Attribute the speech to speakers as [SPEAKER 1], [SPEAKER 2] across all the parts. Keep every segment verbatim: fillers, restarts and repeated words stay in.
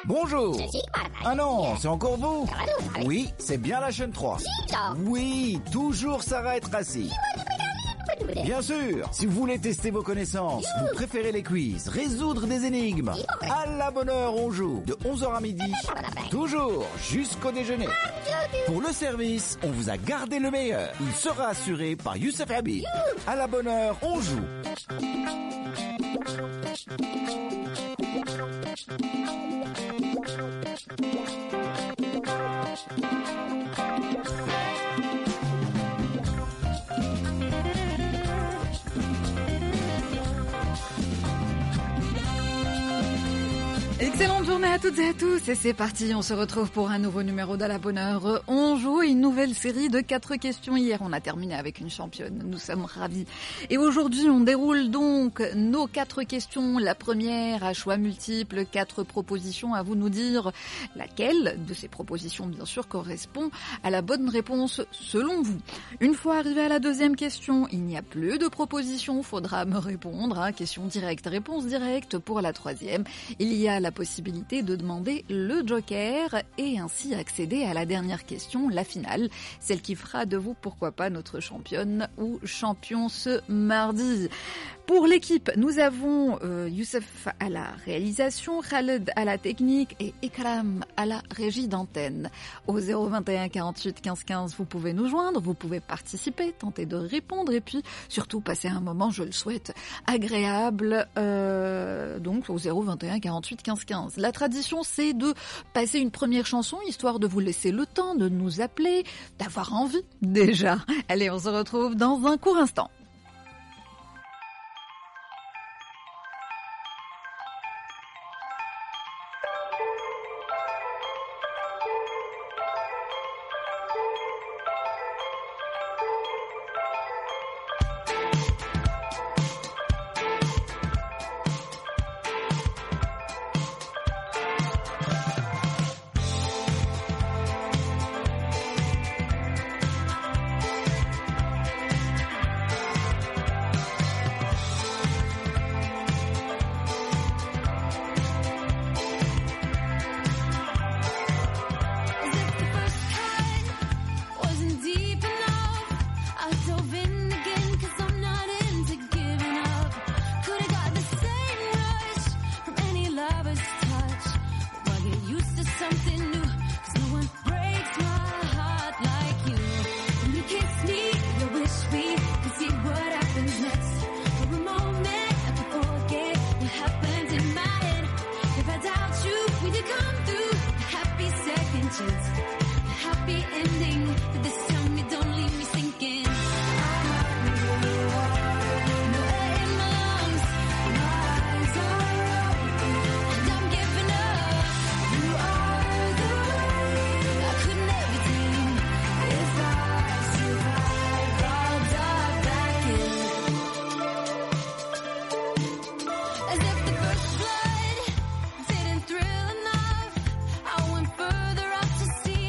[SPEAKER 1] Bonjour. Ah non, c'est encore vous? Oui, c'est bien la chaîne trois. Oui, toujours Sarah et Tracy. Bien sûr, si vous voulez tester vos connaissances, vous préférez les quiz, résoudre des énigmes, à la bonne heure on joue, de onze heures à midi, toujours jusqu'au déjeuner. Pour le service, on vous a gardé le meilleur. Il sera assuré par Youssef Habib. À la bonne heure, on joue.
[SPEAKER 2] Excellente journée à toutes et à tous et c'est parti, on se retrouve pour un nouveau numéro d'À la bonne heure. On joue une nouvelle série de quatre questions. Hier on a terminé avec une championne, nous sommes ravis. Et aujourd'hui on déroule donc nos quatre questions. La première à choix multiples, quatre propositions, à vous de nous dire laquelle de ces propositions bien sûr correspond à la bonne réponse selon vous. Une fois arrivé à la deuxième question, il n'y a plus de propositions, faudra me répondre, hein, question directe, réponse directe. Pour la troisième, il y a la possibilité de demander le joker et ainsi accéder à la dernière question, la finale, celle qui fera de vous, pourquoi pas, notre championne ou champion ce mardi. Pour l'équipe, nous avons euh, Youssef à la réalisation, Khaled à la technique et Ikram à la régie d'antenne. Au zéro vingt et un quarante-huit quinze quinze, vous pouvez nous joindre, vous pouvez participer, tenter de répondre et puis surtout passer un moment, je le souhaite, agréable, euh, donc au zéro vingt et un quarante-huit quinze quinze. La tradition, c'est de passer une première chanson, histoire de vous laisser le temps de nous appeler, d'avoir envie déjà. Allez, on se retrouve dans un court instant.
[SPEAKER 3] Further up to see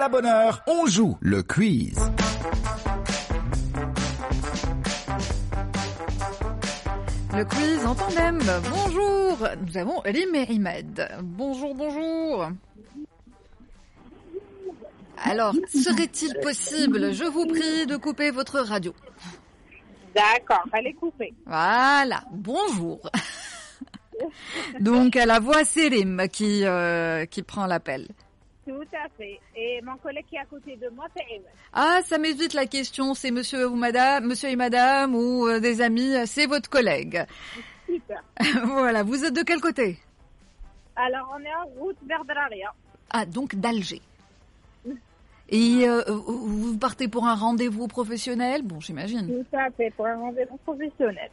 [SPEAKER 1] la bonne heure, on joue le quiz.
[SPEAKER 2] Le quiz en tandem. Bonjour. Nous avons Rim et Imed. Bonjour, bonjour. Alors, serait-il possible, je vous prie, de couper votre radio?
[SPEAKER 3] D'accord, elle est coupée.
[SPEAKER 2] Voilà, bonjour. Donc, à la voix, c'est Rim qui, euh, qui prend l'appel.
[SPEAKER 3] Tout à fait. Et mon collègue qui est à côté de moi, c'est Imed.
[SPEAKER 2] Ah, ça m'évite la question, c'est monsieur ou madame, monsieur et madame, ou euh, des amis, c'est votre collègue.
[SPEAKER 3] Super.
[SPEAKER 2] Voilà, vous êtes de quel côté?
[SPEAKER 3] Alors, on est en route vers Draria.
[SPEAKER 2] Ah, donc d'Alger. Et euh, vous partez pour un rendez-vous professionnel? Bon, j'imagine.
[SPEAKER 3] Tout à fait, pour un rendez-vous professionnel.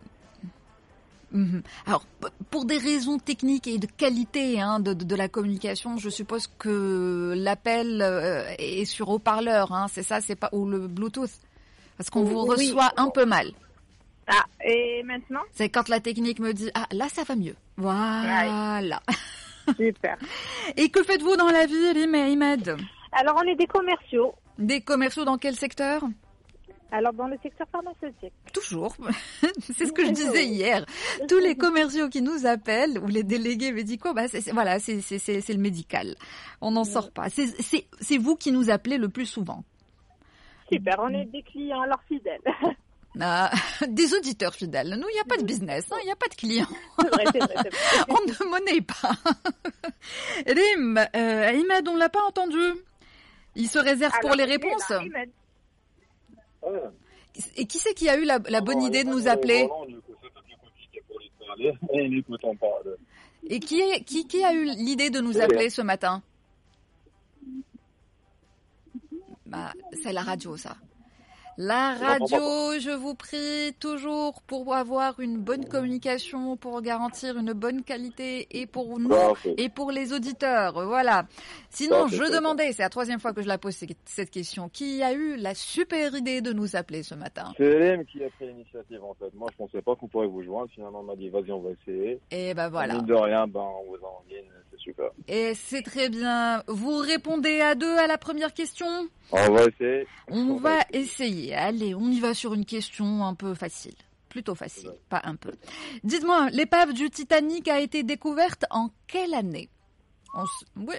[SPEAKER 2] Mmh. Alors, pour des raisons techniques et de qualité hein, de, de, de la communication, je suppose que l'appel euh, est sur haut-parleur, hein, c'est ça, c'est pas ou le Bluetooth, parce qu'on vous
[SPEAKER 3] Oui.
[SPEAKER 2] reçoit un peu mal.
[SPEAKER 3] Ah, et maintenant?
[SPEAKER 2] C'est quand la technique me dit ah là ça va mieux. Voilà.
[SPEAKER 3] Super.
[SPEAKER 2] Et que faites-vous dans la vie, Rim et Imed?
[SPEAKER 3] Alors, on est des commerciaux.
[SPEAKER 2] Des commerciaux dans quel secteur?
[SPEAKER 3] Alors, dans le secteur pharmaceutique.
[SPEAKER 2] Toujours. C'est ce que je disais hier. Tous les commerciaux qui nous appellent, ou les délégués médicaux, bah, c'est, c'est, voilà, c'est, c'est, c'est, c'est le médical. On n'en sort pas. C'est, c'est, c'est vous qui nous appelez le plus souvent.
[SPEAKER 3] Super, on est des clients alors fidèles.
[SPEAKER 2] Ah, des auditeurs fidèles. Nous, il n'y a pas de business, il hein, n'y a pas de clients.
[SPEAKER 3] C'est vrai, c'est vrai, c'est vrai.
[SPEAKER 2] On ne monnaie pas. Rim, euh, Imed, on ne l'a pas entendu. Il se réserve
[SPEAKER 3] Alors,
[SPEAKER 2] pour les
[SPEAKER 3] il est
[SPEAKER 2] réponses.
[SPEAKER 3] là, Imed.
[SPEAKER 2] Et qui c'est qui a eu la, la bonne idée de nous appeler? Et qui, est, qui, qui a eu l'idée de nous appeler ce matin? Bah, c'est la radio, ça. La radio, je vous prie, toujours pour avoir une bonne communication, pour garantir une bonne qualité et pour nous et pour les auditeurs. Voilà. Sinon, je demandais, c'est la troisième fois que je la pose cette question, qui a eu la super idée de nous appeler ce matin?
[SPEAKER 4] C'est Hélène qui a pris l'initiative en fait. Moi, je pensais pas qu'on pourrait vous joindre. Finalement, on m'a dit, vas-y, on va essayer.
[SPEAKER 2] Et ben voilà.
[SPEAKER 4] Mine de rien, ben, on vous a en ligne, c'est super.
[SPEAKER 2] Et c'est très bien. Vous répondez à deux à la première question?
[SPEAKER 4] On va essayer.
[SPEAKER 2] On, on va essayer. essayer. Allez, on y va sur une question un peu facile. Plutôt facile, pas un peu. Dites-moi, l'épave du Titanic a été découverte en quelle année? On s... Oui.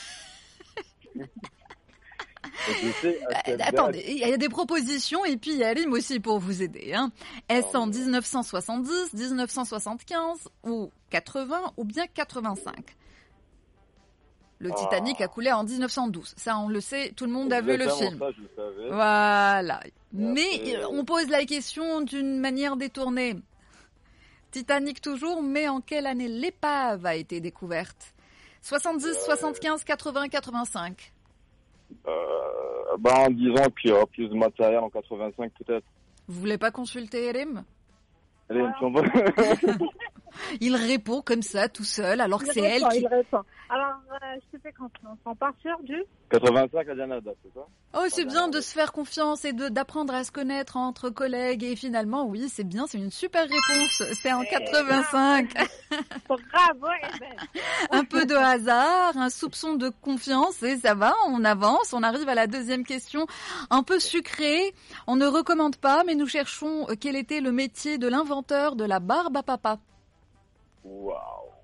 [SPEAKER 2] Attendez, il y a des propositions et puis il y a Rim aussi pour vous aider. Hein. Est-ce en dix-neuf cent soixante-dix, dix-neuf cent soixante-quinze ou quatre-vingts ou bien quatre-vingt-cinq? Le Titanic a coulé en dix-neuf cent douze. Ça, on le sait, tout le monde a vu le film.
[SPEAKER 4] Ça, je le savais.
[SPEAKER 2] Voilà. Mais
[SPEAKER 4] après...
[SPEAKER 2] on pose la question d'une manière détournée. Titanic toujours, mais en quelle année l'épave a été découverte? soixante-dix, soixante-quinze, quatre-vingts, quatre-vingt-cinq.
[SPEAKER 4] Euh, ben, en disant qu'il y aura plus de matériel en quatre-vingt-cinq peut-être.
[SPEAKER 2] Vous voulez pas consulter Rim?
[SPEAKER 4] Allez,
[SPEAKER 3] Ah.
[SPEAKER 4] on va...
[SPEAKER 2] Il répond comme ça, tout seul, alors que
[SPEAKER 3] Il
[SPEAKER 2] c'est
[SPEAKER 3] répond,
[SPEAKER 2] elle qui...
[SPEAKER 3] il répond. Alors, euh, je te fais confiance. On part sur du
[SPEAKER 4] quatre-vingt-cinq la dernière date, c'est ça?
[SPEAKER 2] Oh, c'est bien de se faire confiance et de, d'apprendre à se connaître entre collègues. Et finalement, oui, c'est bien, c'est une super réponse. C'est en quatre-vingt-cinq.
[SPEAKER 3] Bravo, Eben.
[SPEAKER 2] Un peu de hasard, un soupçon de confiance et ça va, on avance. On arrive à la deuxième question, un peu sucrée. On ne recommande pas, mais nous cherchons quel était le métier de l'inventeur de la barbe à papa.
[SPEAKER 4] Waouh.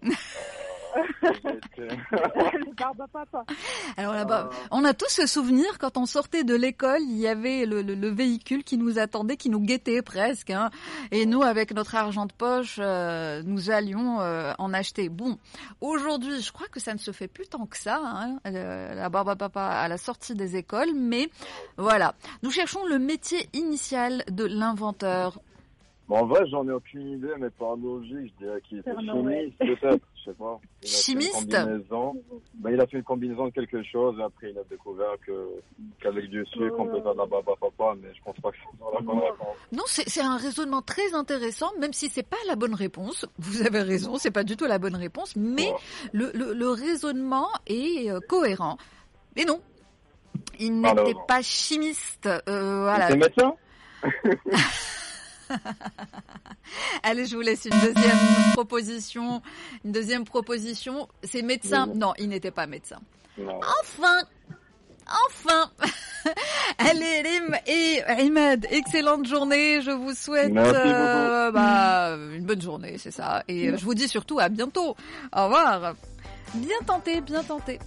[SPEAKER 3] Le barbe à papa.
[SPEAKER 2] Alors là-bas, on a tous ce souvenir quand on sortait de l'école, il y avait le, le, le véhicule qui nous attendait, qui nous guettait presque, hein, et nous avec notre argent de poche, euh, nous allions euh, en acheter. Bon, aujourd'hui, je crois que ça ne se fait plus tant que ça, hein, euh, la barbe à papa à la sortie des écoles, mais voilà, nous cherchons le métier initial de l'inventeur.
[SPEAKER 4] Bon, en vrai, j'en ai aucune idée, mais par logique, je dirais qu'il était chimiste, peut-être, je sais pas. Il
[SPEAKER 2] Chimiste?
[SPEAKER 4] A fait une combinaison. Ben, il a fait une combinaison de quelque chose, et après il a découvert que, qu'avec du sucre, on peut faire de la barbe à papa, mais je pense pas que c'est dans la bonne réponse.
[SPEAKER 2] Non, c'est, c'est un raisonnement très intéressant, même si c'est pas la bonne réponse. Vous avez raison, c'est pas du tout la bonne réponse, mais ouais. le, le, le raisonnement est euh, cohérent. Mais non, il n'était Alors, pas chimiste. Euh, voilà.
[SPEAKER 4] Il était médecin?
[SPEAKER 2] Allez, je vous laisse une deuxième proposition. Une deuxième proposition. C'est médecin. Non, il n'était pas médecin.
[SPEAKER 4] Non.
[SPEAKER 2] Enfin, Enfin. Allez, Rim et Imad, excellente journée. Je vous souhaite
[SPEAKER 4] euh,
[SPEAKER 2] bah, une bonne journée, c'est ça. Et je vous dis surtout à bientôt. Au revoir. Bien tenté, bien tenté.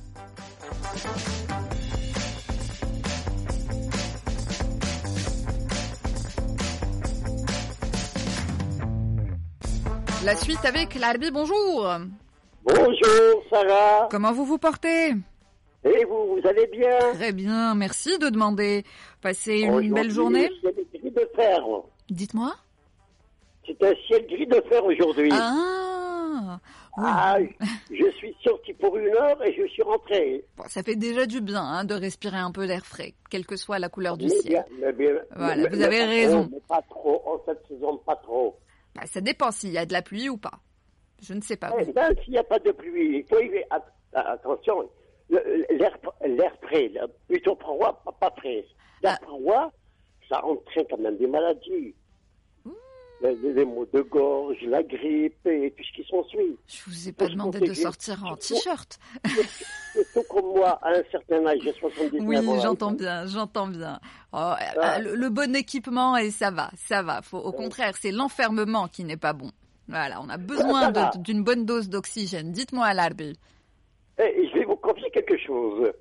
[SPEAKER 2] La suite avec l'Arbi, bonjour.
[SPEAKER 5] Bonjour Sarah.
[SPEAKER 2] Comment vous vous portez?
[SPEAKER 5] Et vous, vous allez bien?
[SPEAKER 2] Très bien, merci de demander. Passez une belle journée.
[SPEAKER 5] C'est un ciel gris de fer.
[SPEAKER 2] Dites-moi.
[SPEAKER 5] C'est un ciel gris de fer aujourd'hui.
[SPEAKER 2] Ah, oui.
[SPEAKER 5] Ah, je suis sorti pour une heure et je suis rentré.
[SPEAKER 2] Bon, ça fait déjà du bien hein, de respirer un peu d'air frais, quelle que soit la couleur du
[SPEAKER 5] mais
[SPEAKER 2] ciel.
[SPEAKER 5] Bien, mais bien,
[SPEAKER 2] voilà,
[SPEAKER 5] mais,
[SPEAKER 2] vous
[SPEAKER 5] mais
[SPEAKER 2] avez
[SPEAKER 5] pas
[SPEAKER 2] raison.
[SPEAKER 5] Trop, mais pas trop, en cette saison, pas trop.
[SPEAKER 2] Bah, ça dépend s'il y a de la pluie ou pas. Je ne sais pas.
[SPEAKER 5] Eh ben, s'il n'y a pas de pluie, il faut y aller. Attention, l'air, l'air frais, plutôt froid, pas, pas frais. L'air
[SPEAKER 2] Ah.
[SPEAKER 5] froid, ça entraîne quand même des maladies.
[SPEAKER 2] Mmh.
[SPEAKER 5] Les, les maux de gorge, la grippe et tout ce qui s'ensuit.
[SPEAKER 2] Je vous ai pas
[SPEAKER 5] Faut se
[SPEAKER 2] demandé de
[SPEAKER 5] protéger.
[SPEAKER 2] sortir en t-shirt.
[SPEAKER 5] Surtout comme moi, à un certain âge, j'ai soixante-dix-neuf
[SPEAKER 2] Oui,
[SPEAKER 5] ans.
[SPEAKER 2] j'entends bien, j'entends bien. Oh, euh, le, le bon équipement et ça va, ça va. Faut, au contraire, c'est l'enfermement qui n'est pas bon. Voilà, on a besoin de- d'une bonne dose d'oxygène. Dites-moi, l'Arbi.
[SPEAKER 5] Et je vais vous confier quelque chose.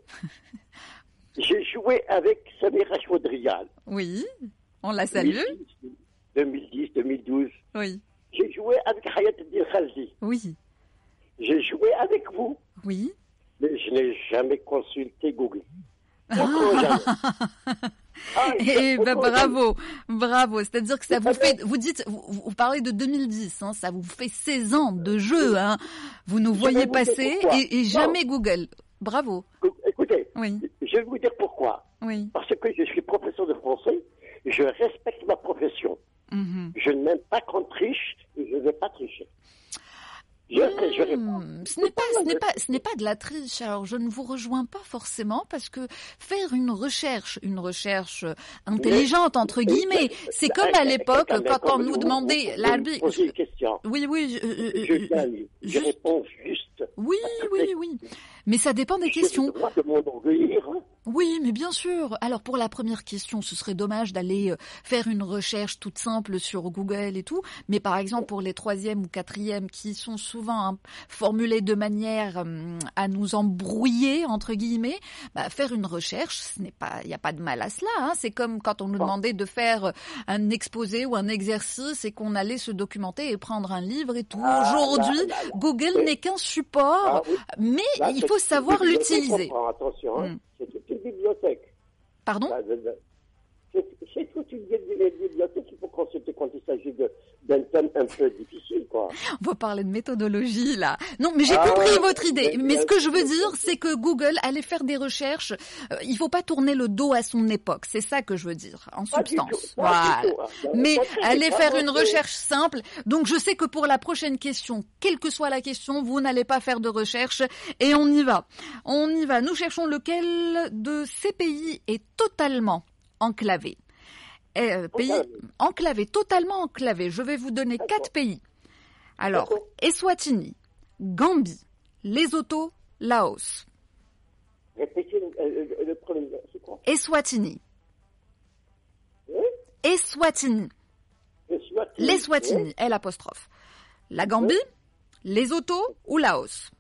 [SPEAKER 5] J'ai joué avec Samira Chouadrial.
[SPEAKER 2] Oui, on la salue.
[SPEAKER 5] deux mille dix, deux mille douze.
[SPEAKER 2] Oui,
[SPEAKER 5] J'ai joué avec Hayat Eddin Khaldi.
[SPEAKER 2] oui,
[SPEAKER 5] J'ai joué avec vous.
[SPEAKER 2] oui.
[SPEAKER 5] Mais je n'ai jamais consulté Google. Pourquoi jamais? Ah,
[SPEAKER 2] Eh ben
[SPEAKER 5] pourquoi
[SPEAKER 2] bravo, bravo. C'est-à-dire que ça
[SPEAKER 5] C'est
[SPEAKER 2] vous
[SPEAKER 5] pas
[SPEAKER 2] fait, vous dites, vous, vous parlez de deux mille dix, hein, ça vous fait seize ans de jeu, hein. Vous nous
[SPEAKER 5] Je
[SPEAKER 2] voyez
[SPEAKER 5] vais vous dire
[SPEAKER 2] passer
[SPEAKER 5] pourquoi.
[SPEAKER 2] et, et jamais Google. Bravo.
[SPEAKER 5] jamais? Écoutez,
[SPEAKER 2] Oui,
[SPEAKER 5] je vais vous dire pourquoi.
[SPEAKER 2] oui.
[SPEAKER 5] Parce que je suis professeur de français, je respecte ma profession.
[SPEAKER 2] Mhm.
[SPEAKER 5] Je n'aime pas qu'on triche et je ne vais pas tricher. Je, je réponds.
[SPEAKER 2] Hmm, ce n'est pas, ce n'est pas, ce n'est pas de la triche. Alors, je ne vous rejoins pas forcément parce que faire une recherche, une recherche intelligente entre guillemets, c'est comme à l'époque quand on nous demandait l'arbitre.
[SPEAKER 5] Posez une question.
[SPEAKER 2] Oui, oui, je, euh,
[SPEAKER 5] Je
[SPEAKER 2] euh,
[SPEAKER 5] gagne. Je
[SPEAKER 2] juste-
[SPEAKER 5] réponds juste.
[SPEAKER 2] oui, oui, oui. Mais ça dépend des questions.
[SPEAKER 5] J'ai le droit de m'enorgueillir.
[SPEAKER 2] Oui, mais bien sûr. Alors pour la première question, ce serait dommage d'aller euh, faire une recherche toute simple sur Google et tout. Mais par exemple pour les troisième ou quatrième qui sont souvent hein, formulées de manière euh, à nous embrouiller entre guillemets, bah, faire une recherche, ce n'est pas, il n'y a pas de mal à cela. Hein. C'est comme quand on nous demandait de faire un exposé ou un exercice et qu'on allait se documenter et prendre un livre et tout.
[SPEAKER 5] Ah,
[SPEAKER 2] Aujourd'hui,
[SPEAKER 5] là, là,
[SPEAKER 2] Google
[SPEAKER 5] oui.
[SPEAKER 2] n'est qu'un support,
[SPEAKER 5] Ah, oui.
[SPEAKER 2] mais
[SPEAKER 5] Là,
[SPEAKER 2] il
[SPEAKER 5] c'est
[SPEAKER 2] faut
[SPEAKER 5] une
[SPEAKER 2] savoir
[SPEAKER 5] bibliothèque,
[SPEAKER 2] l'utiliser.
[SPEAKER 5] on comprend, Attention, hein.
[SPEAKER 2] Mm.
[SPEAKER 5] C'est toute une bibliothèque.
[SPEAKER 2] Pardon?
[SPEAKER 5] Là, là, là. C'est c'est toute une bibliothèque qu'il faut consulter quand il s'agit de- d'un thème un peu difficile, quoi.
[SPEAKER 2] On va parler de méthodologie là. Non, mais j'ai
[SPEAKER 5] Ah,
[SPEAKER 2] compris
[SPEAKER 5] ouais,
[SPEAKER 2] votre idée.
[SPEAKER 5] mais
[SPEAKER 2] Mais
[SPEAKER 5] bien
[SPEAKER 2] ce que je veux
[SPEAKER 5] sûr.
[SPEAKER 2] dire, c'est que Google allait faire des recherches. Euh, il faut pas tourner le dos à son époque. C'est ça que je veux dire, en
[SPEAKER 5] Pas du
[SPEAKER 2] substance.
[SPEAKER 5] tout, pas
[SPEAKER 2] Voilà.
[SPEAKER 5] du tout, hein. Au
[SPEAKER 2] Mais
[SPEAKER 5] contraire,
[SPEAKER 2] allez
[SPEAKER 5] c'est
[SPEAKER 2] faire
[SPEAKER 5] pas
[SPEAKER 2] une
[SPEAKER 5] montré.
[SPEAKER 2] recherche simple. Donc je sais que pour la prochaine question, quelle que soit la question, vous n'allez pas faire de recherche et on y va. On y va. Nous cherchons lequel de ces pays est totalement enclavé. Euh, pays
[SPEAKER 5] Enclavé.
[SPEAKER 2] enclavé, totalement enclavé. Je vais vous donner
[SPEAKER 5] D'accord.
[SPEAKER 2] quatre pays. Alors,
[SPEAKER 5] D'accord.
[SPEAKER 2] Eswatini, Gambie, Lesotho, Laos.
[SPEAKER 5] Répétez le, le, le premier, c'est quoi?
[SPEAKER 2] Eswatini,
[SPEAKER 5] Hein?
[SPEAKER 2] Eswatini,
[SPEAKER 5] Le Swatini.
[SPEAKER 2] l'Eswatini, L apostrophe. La Gambie, Lesotho ou Laos.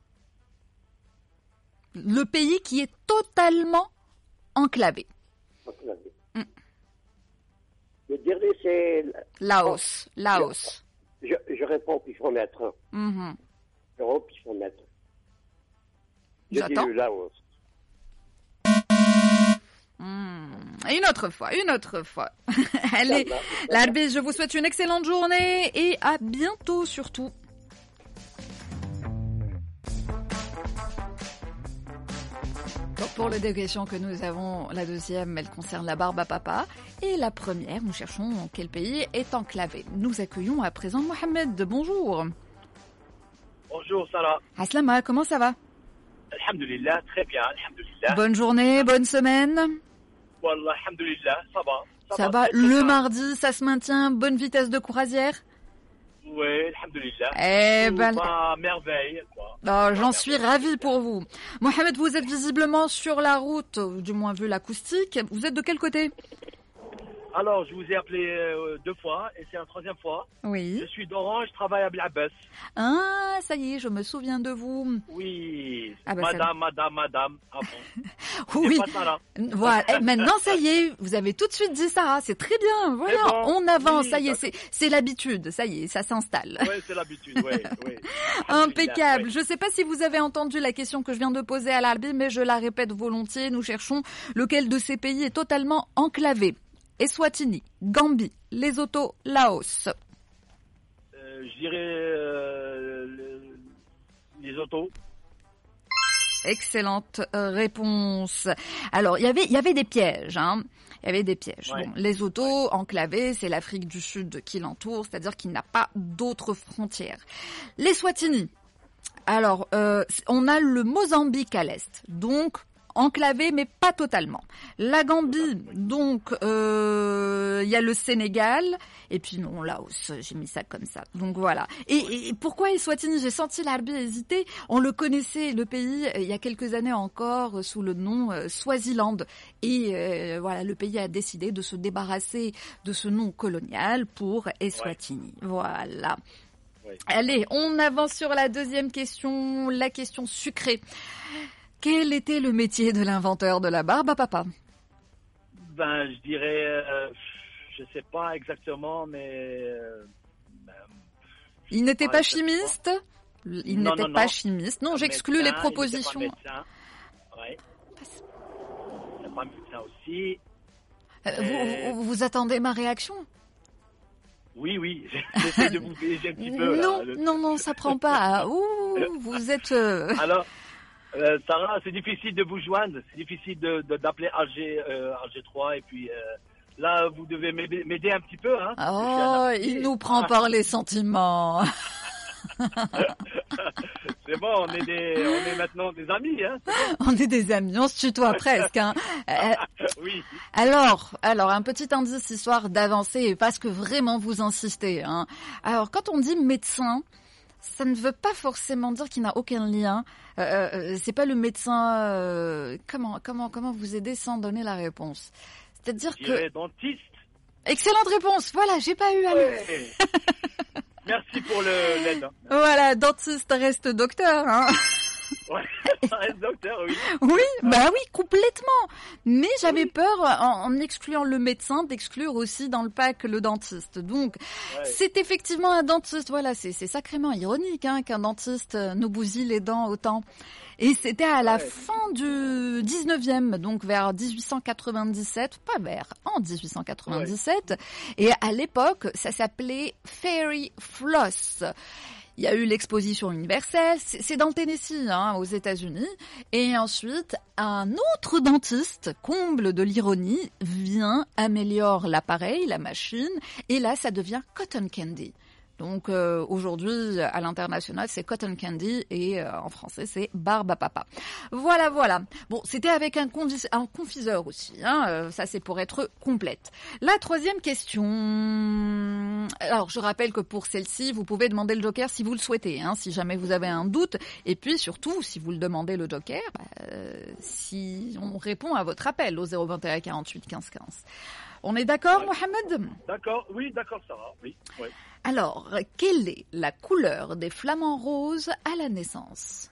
[SPEAKER 2] Le pays qui est totalement enclavé.
[SPEAKER 5] Enclavé.
[SPEAKER 2] Mm.
[SPEAKER 5] Le dernier, c'est...
[SPEAKER 2] Laos, Laos.
[SPEAKER 5] Je, je réponds, puis il faut mettre.
[SPEAKER 2] Mhm.
[SPEAKER 5] Je réponds, puis il faut mettre. Je dis
[SPEAKER 2] J'attends.
[SPEAKER 5] le Laos.
[SPEAKER 2] Hmm. Et une autre fois, une autre fois. Allez,
[SPEAKER 5] Ça va.
[SPEAKER 2] l'arbitre, je vous souhaite une excellente journée et à bientôt surtout. Donc pour les deux questions que nous avons, la deuxième, elle concerne la barbe à papa. Et la première, nous cherchons quel pays est enclavé. Nous accueillons à présent Mohamed. Bonjour.
[SPEAKER 6] Bonjour Sarah.
[SPEAKER 2] Aslama, comment ça va?
[SPEAKER 6] Alhamdulillah, très bien, alhamdulillah.
[SPEAKER 2] Bonne journée, bonne semaine.
[SPEAKER 6] Wallah, alhamdulillah, ça va.
[SPEAKER 2] Ça
[SPEAKER 6] va,
[SPEAKER 2] va,
[SPEAKER 6] très, très
[SPEAKER 2] le
[SPEAKER 6] bien.
[SPEAKER 2] mardi, ça se maintient, bonne vitesse de croisière?
[SPEAKER 6] Oui, alhamdoulilah.
[SPEAKER 2] Eh
[SPEAKER 6] Tout
[SPEAKER 2] ben,
[SPEAKER 6] va à merveille. quoi.
[SPEAKER 2] oh, j'en suis ravie pour vous. Mohamed, vous êtes visiblement sur la route, ou du moins vu l'acoustique. Vous êtes de quel côté?
[SPEAKER 6] Alors, je vous ai appelé euh, deux fois et c'est la troisième fois.
[SPEAKER 2] Oui.
[SPEAKER 6] Je suis d'Orange, je travaille à Blabbas.
[SPEAKER 2] Ah, ça y est, je me souviens de vous.
[SPEAKER 6] Oui,
[SPEAKER 2] Ah bah,
[SPEAKER 6] madame,
[SPEAKER 2] ça...
[SPEAKER 6] madame, madame. Ah bon.
[SPEAKER 2] Oui.
[SPEAKER 6] C'est pas Sarah.
[SPEAKER 2] Voilà. Et maintenant, ça y est, vous avez tout de suite dit Sarah. C'est très bien. Voilà,
[SPEAKER 6] bon,
[SPEAKER 2] on avance.
[SPEAKER 6] oui,
[SPEAKER 2] ça y est, c'est, c'est l'habitude. Ça y est, ça s'installe.
[SPEAKER 6] Oui, c'est l'habitude. Oui, oui.
[SPEAKER 2] Impeccable.
[SPEAKER 6] Oui.
[SPEAKER 2] Je ne sais pas si vous avez entendu la question que je viens de poser à l'Arbi, mais je la répète volontiers. Nous cherchons lequel de ces pays est totalement enclavé. Eswatini, Gambie, Lesotho, Laos.
[SPEAKER 6] Euh, je dirais euh, le, les autos.
[SPEAKER 2] Excellente réponse. Alors, il y avait, il y avait des pièges, hein. Il y avait des pièges.
[SPEAKER 6] Ouais.
[SPEAKER 2] Bon, Lesotho, enclavé, c'est l'Afrique du Sud qui l'entoure, c'est-à-dire qu'il n'a pas d'autres frontières. L'Eswatini. Alors, euh, on a le Mozambique à l'est, donc enclavé, mais pas totalement. La Gambie, donc, il euh, y a le Sénégal, et puis non, Laos, j'ai mis ça comme ça. Donc voilà. Et, et pourquoi Eswatini? J'ai senti l'Arbi hésiter. On le connaissait, le pays, il y a quelques années encore, sous le nom euh, Swaziland. Et euh, voilà, le pays a décidé de se débarrasser de ce nom colonial pour Eswatini. Ouais. Voilà. Ouais. Allez, on avance sur la deuxième question, la question sucrée. Quel était le métier de l'inventeur de la barbe à papa?
[SPEAKER 6] Ben, je dirais, euh, je sais pas exactement, mais... Euh, ben,
[SPEAKER 2] il n'était pas,
[SPEAKER 6] pas
[SPEAKER 2] chimiste? Il
[SPEAKER 6] non,
[SPEAKER 2] n'était
[SPEAKER 6] non,
[SPEAKER 2] pas
[SPEAKER 6] non.
[SPEAKER 2] chimiste. Non,
[SPEAKER 6] Un
[SPEAKER 2] j'exclus
[SPEAKER 6] médecin,
[SPEAKER 2] les propositions.
[SPEAKER 6] Il n'était pas médecin. Ouais. Il n'était pas médecin aussi.
[SPEAKER 2] Euh,
[SPEAKER 6] Et...
[SPEAKER 2] vous, vous, vous attendez ma réaction?
[SPEAKER 6] Oui, oui, j'essaie de vous piéger un petit peu.
[SPEAKER 2] Non,
[SPEAKER 6] là, le...
[SPEAKER 2] non, non, ça prend pas. Ouh, vous êtes... Euh...
[SPEAKER 6] Alors... Euh, Sarah, c'est difficile de vous joindre, c'est difficile de, de, d'appeler Alger, euh, Alger trois, et puis euh, là, vous devez m'aider, m'aider un petit peu. Hein,
[SPEAKER 2] oh, il nous prend par les sentiments.
[SPEAKER 6] C'est bon, on est, des, on est maintenant des amis. Hein, bon.
[SPEAKER 2] On est des amis, on se tutoie presque. Hein. Euh,
[SPEAKER 6] oui.
[SPEAKER 2] Alors, alors, un petit indice histoire d'avancer, parce que vraiment vous insistez. Hein. Alors, quand on dit médecin... ça ne veut pas forcément dire qu'il n'a aucun lien. Euh, euh, c'est pas le médecin. Euh, comment, comment, comment vous aider sans donner la réponse? C'est-à-dire
[SPEAKER 6] Je
[SPEAKER 2] que.
[SPEAKER 6] Dentiste.
[SPEAKER 2] Excellente réponse. Voilà, j'ai pas eu à le.
[SPEAKER 6] Ouais. Merci pour le l'aide.
[SPEAKER 2] Voilà, dentiste reste docteur. Hein.
[SPEAKER 6] Ouais, reste docteur, oui.
[SPEAKER 2] Oui, bah oui, complètement. Mais j'avais oui. peur, en, en excluant le médecin, d'exclure aussi dans le pack le dentiste. Donc, ouais. c'est effectivement un dentiste. Voilà, c'est, c'est sacrément ironique hein, qu'un dentiste nous bousille les dents autant. Et c'était à la ouais. fin du dix-neuvième, donc vers dix-huit cent quatre-vingt-dix-sept, pas vers, en dix-huit cent quatre-vingt-dix-sept. Ouais. Et à l'époque, ça s'appelait Fairy Floss. Il y a eu l'exposition universelle, c'est dans le Tennessee, hein, aux États-Unis. Et ensuite, un autre dentiste, comble de l'ironie, vient, améliore l'appareil, la machine, et là, ça devient Cotton Candy. Donc euh, aujourd'hui, à l'international, c'est Cotton Candy et euh, en français, c'est barbe à papa. Voilà, voilà. Bon, c'était avec un, confi- un confiseur aussi. Hein, euh, ça, c'est pour être complète. La troisième question. Alors, je rappelle que pour celle-ci, vous pouvez demander le joker si vous le souhaitez, hein, si jamais vous avez un doute. Et puis surtout, si vous le demandez le joker, bah, euh, si on répond à votre appel au zéro vingt et un quarante-huit quinze quinze. On est d'accord, ouais. Mohamed?
[SPEAKER 6] D'accord, oui, d'accord, Sarah, oui. oui.
[SPEAKER 2] Alors, quelle est la couleur des flamants roses à la naissance?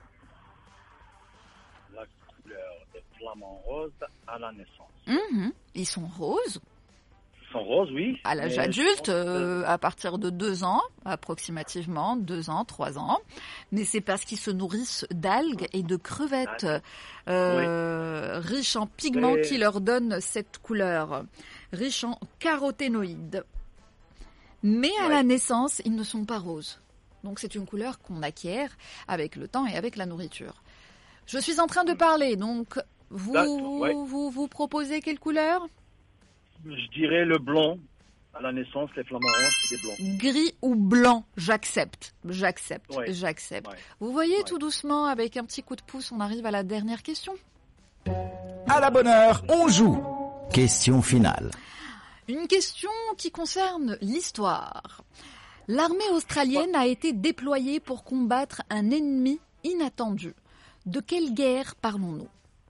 [SPEAKER 6] La couleur des flamants roses à la naissance.
[SPEAKER 2] Mmh, ils sont roses.
[SPEAKER 6] Ils sont roses, oui.
[SPEAKER 2] À l'âge adulte, que... euh, à partir de deux ans, approximativement, deux ans, trois ans. Mais c'est parce qu'ils se nourrissent d'algues et de crevettes euh, oui. riches en pigments Mais... qui leur donnent cette couleur, riches en caroténoïdes. Mais à ouais. la naissance, ils ne sont pas roses. Donc c'est une couleur qu'on acquiert avec le temps et avec la nourriture. Je suis en train de parler, donc vous ouais. vous, vous, vous proposez quelle couleur?
[SPEAKER 6] Je dirais le blond. À la naissance, les flamants roses, c'est des blancs.
[SPEAKER 2] Gris ou blanc, j'accepte. J'accepte,
[SPEAKER 6] ouais.
[SPEAKER 2] j'accepte.
[SPEAKER 6] Ouais.
[SPEAKER 2] Vous voyez,
[SPEAKER 6] ouais.
[SPEAKER 2] tout doucement, avec un petit coup de pouce, on arrive à la dernière question.
[SPEAKER 1] À la bonne heure, on joue. Question finale.
[SPEAKER 2] Une question qui concerne l'histoire. L'armée australienne a été déployée pour combattre un ennemi inattendu. De quelle guerre parlons-nous?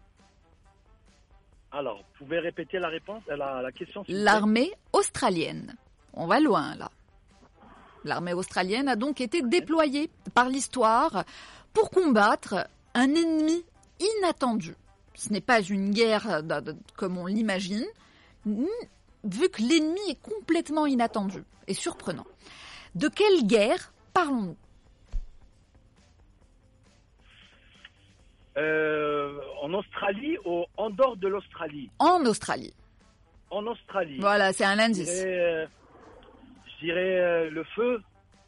[SPEAKER 6] Alors, vous pouvez répéter la réponse, la, la question?
[SPEAKER 2] L'armée australienne. On va loin, là. L'armée australienne a donc été déployée par l'histoire pour combattre un ennemi inattendu. Ce n'est pas une guerre de, de, comme on l'imagine, vu que l'ennemi est complètement inattendu et surprenant. De quelle guerre parlons-nous?
[SPEAKER 6] euh, En Australie ou en dehors de l'Australie?
[SPEAKER 2] En Australie.
[SPEAKER 6] En Australie.
[SPEAKER 2] Voilà, c'est un indice.
[SPEAKER 6] Je dirais, euh, je dirais euh, le feu.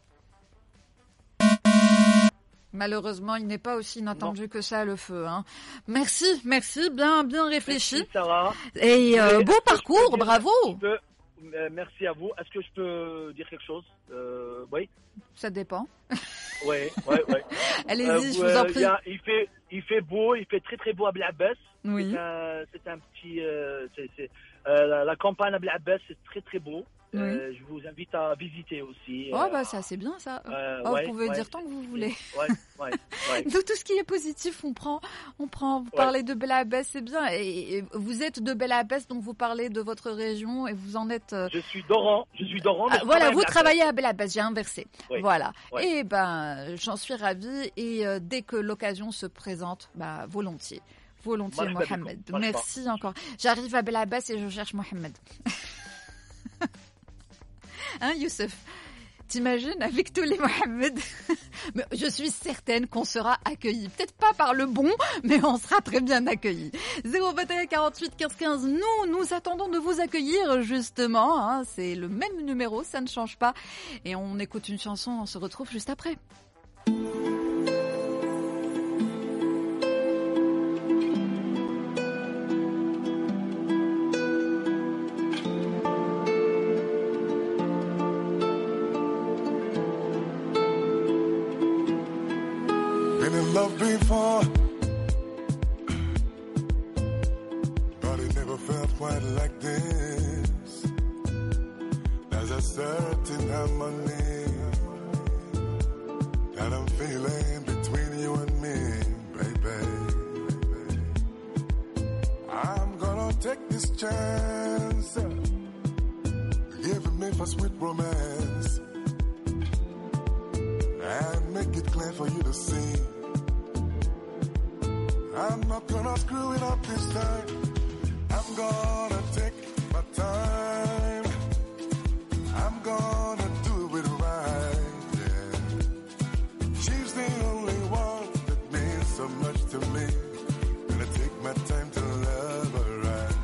[SPEAKER 2] Malheureusement, il n'est pas aussi inattendu non. que ça, le feu. Hein. Merci, merci, bien, bien réfléchi.
[SPEAKER 6] Merci, Sarah.
[SPEAKER 2] Et euh, beau parcours, bravo.
[SPEAKER 6] Peux, euh, merci à vous. Est-ce que je peux dire quelque chose? euh, Oui.
[SPEAKER 2] Ça dépend.
[SPEAKER 6] Oui, oui, oui.
[SPEAKER 2] Allez-y,
[SPEAKER 6] euh,
[SPEAKER 2] je vous en prie.
[SPEAKER 6] A, il, fait, il fait beau, il fait très très beau à Bel Abbès.
[SPEAKER 2] Oui.
[SPEAKER 6] C'est un, c'est un petit... Euh, c'est, c'est, euh, la, la campagne à Bel Abbès, c'est très très beau.
[SPEAKER 2] Oui.
[SPEAKER 6] Euh, je vous invite à visiter aussi.
[SPEAKER 2] Oh,
[SPEAKER 6] euh,
[SPEAKER 2] bah ça, c'est bien ça.
[SPEAKER 6] Euh,
[SPEAKER 2] oh,
[SPEAKER 6] ouais,
[SPEAKER 2] vous pouvez
[SPEAKER 6] ouais,
[SPEAKER 2] dire tant que vous voulez.
[SPEAKER 6] Ouais, ouais, ouais.
[SPEAKER 2] Donc, tout ce qui est positif, on prend. On prend. Vous
[SPEAKER 6] ouais.
[SPEAKER 2] parlez de Bel Abbès, c'est bien. Et, et vous êtes de Bel Abbès, donc vous parlez de votre région et vous en êtes. Euh...
[SPEAKER 6] Je suis d'Oran. Je suis d'Oran.
[SPEAKER 2] Ah, voilà, vous travaillez à Bel Abbès, j'ai inversé.
[SPEAKER 6] Oui.
[SPEAKER 2] Voilà.
[SPEAKER 6] Ouais.
[SPEAKER 2] Et ben, j'en suis ravie. Et euh, dès que l'occasion se présente, bah, volontiers. Volontiers, Mohamed. Merci encore. J'arrive à Bel Abbès et je cherche Mohamed. Hein, Youssef? T'imagines avec tous les Mohamed? Mais je suis certaine qu'on sera accueillis. Peut-être pas par le bon, mais on sera très bien accueillis. zéro vingt et un quarante-huit quinze quinze. Nous, nous attendons de vous accueillir, justement. Hein, c'est le même numéro, ça ne change pas. Et on écoute une chanson, on se retrouve juste après.
[SPEAKER 7] Love before, but it never felt quite like this. There's a certain harmony that I'm feeling between you and me, baby. I'm gonna take this chance, giving me for sweet romance, and make it clear for you to see. I'm not gonna screw it up this time. I'm gonna take my time. I'm gonna do it right, yeah. She's the only one that means so much to me. Gonna take my time to love her right.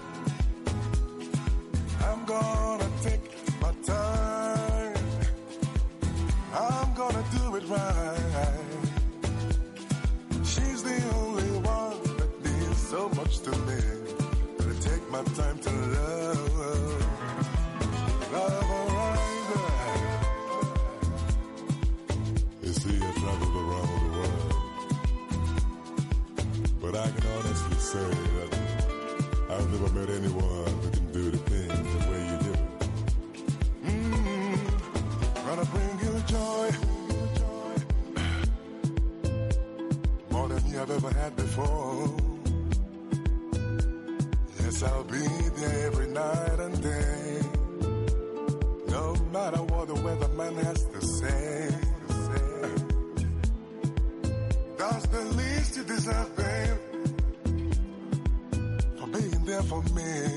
[SPEAKER 7] I'm gonna take my time. I'm gonna do it right. She's the only one that means so much to me. Gonna take my time to love, love her right. You see, I traveled around the world, but I can honestly say that I've never met anyone who can do the things the way you do. Mm-hmm. Gonna bring you joy. I've ever had before. Yes, I'll be there every night and day, no matter what the weatherman has to say. That's the least you deserve, babe, for being there for me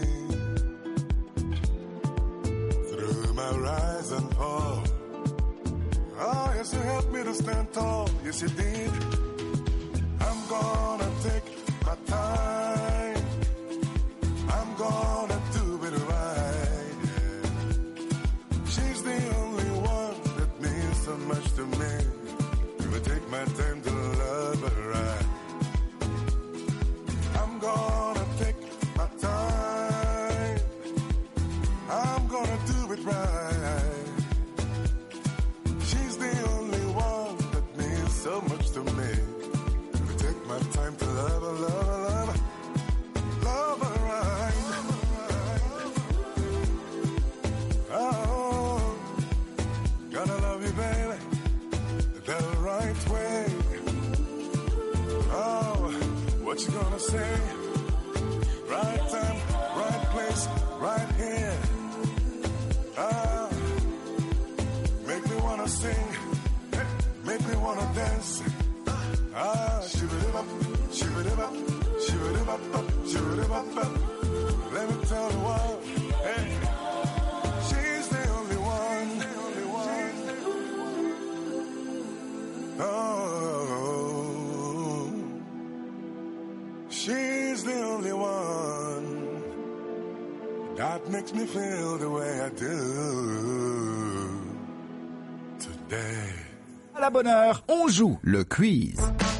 [SPEAKER 7] through my rise and fall. Oh, yes, you helped me to stand tall. Yes, you did. I'm gonna take my time. I'm gonna do it right, yeah. She's the only one that means so much to me. Gonna take my time to love her right. I'm gonna take my time. I'm gonna do it right. She's the only one that means so much to me. My time to love her, love her, love her, love her right. Oh, gotta love you right way. Oh, what you gonna say? Right time, right place, right here. Ah, make me wanna sing, make me wanna dance. Ah, shiver it up, shiver it up, shiver it up, up, shiver it up, up. Let me tell the world, hey, she's the only one, the only one. Oh, she's the only one that makes me feel the way I do today.
[SPEAKER 1] À la bonne heure, on joue le quiz.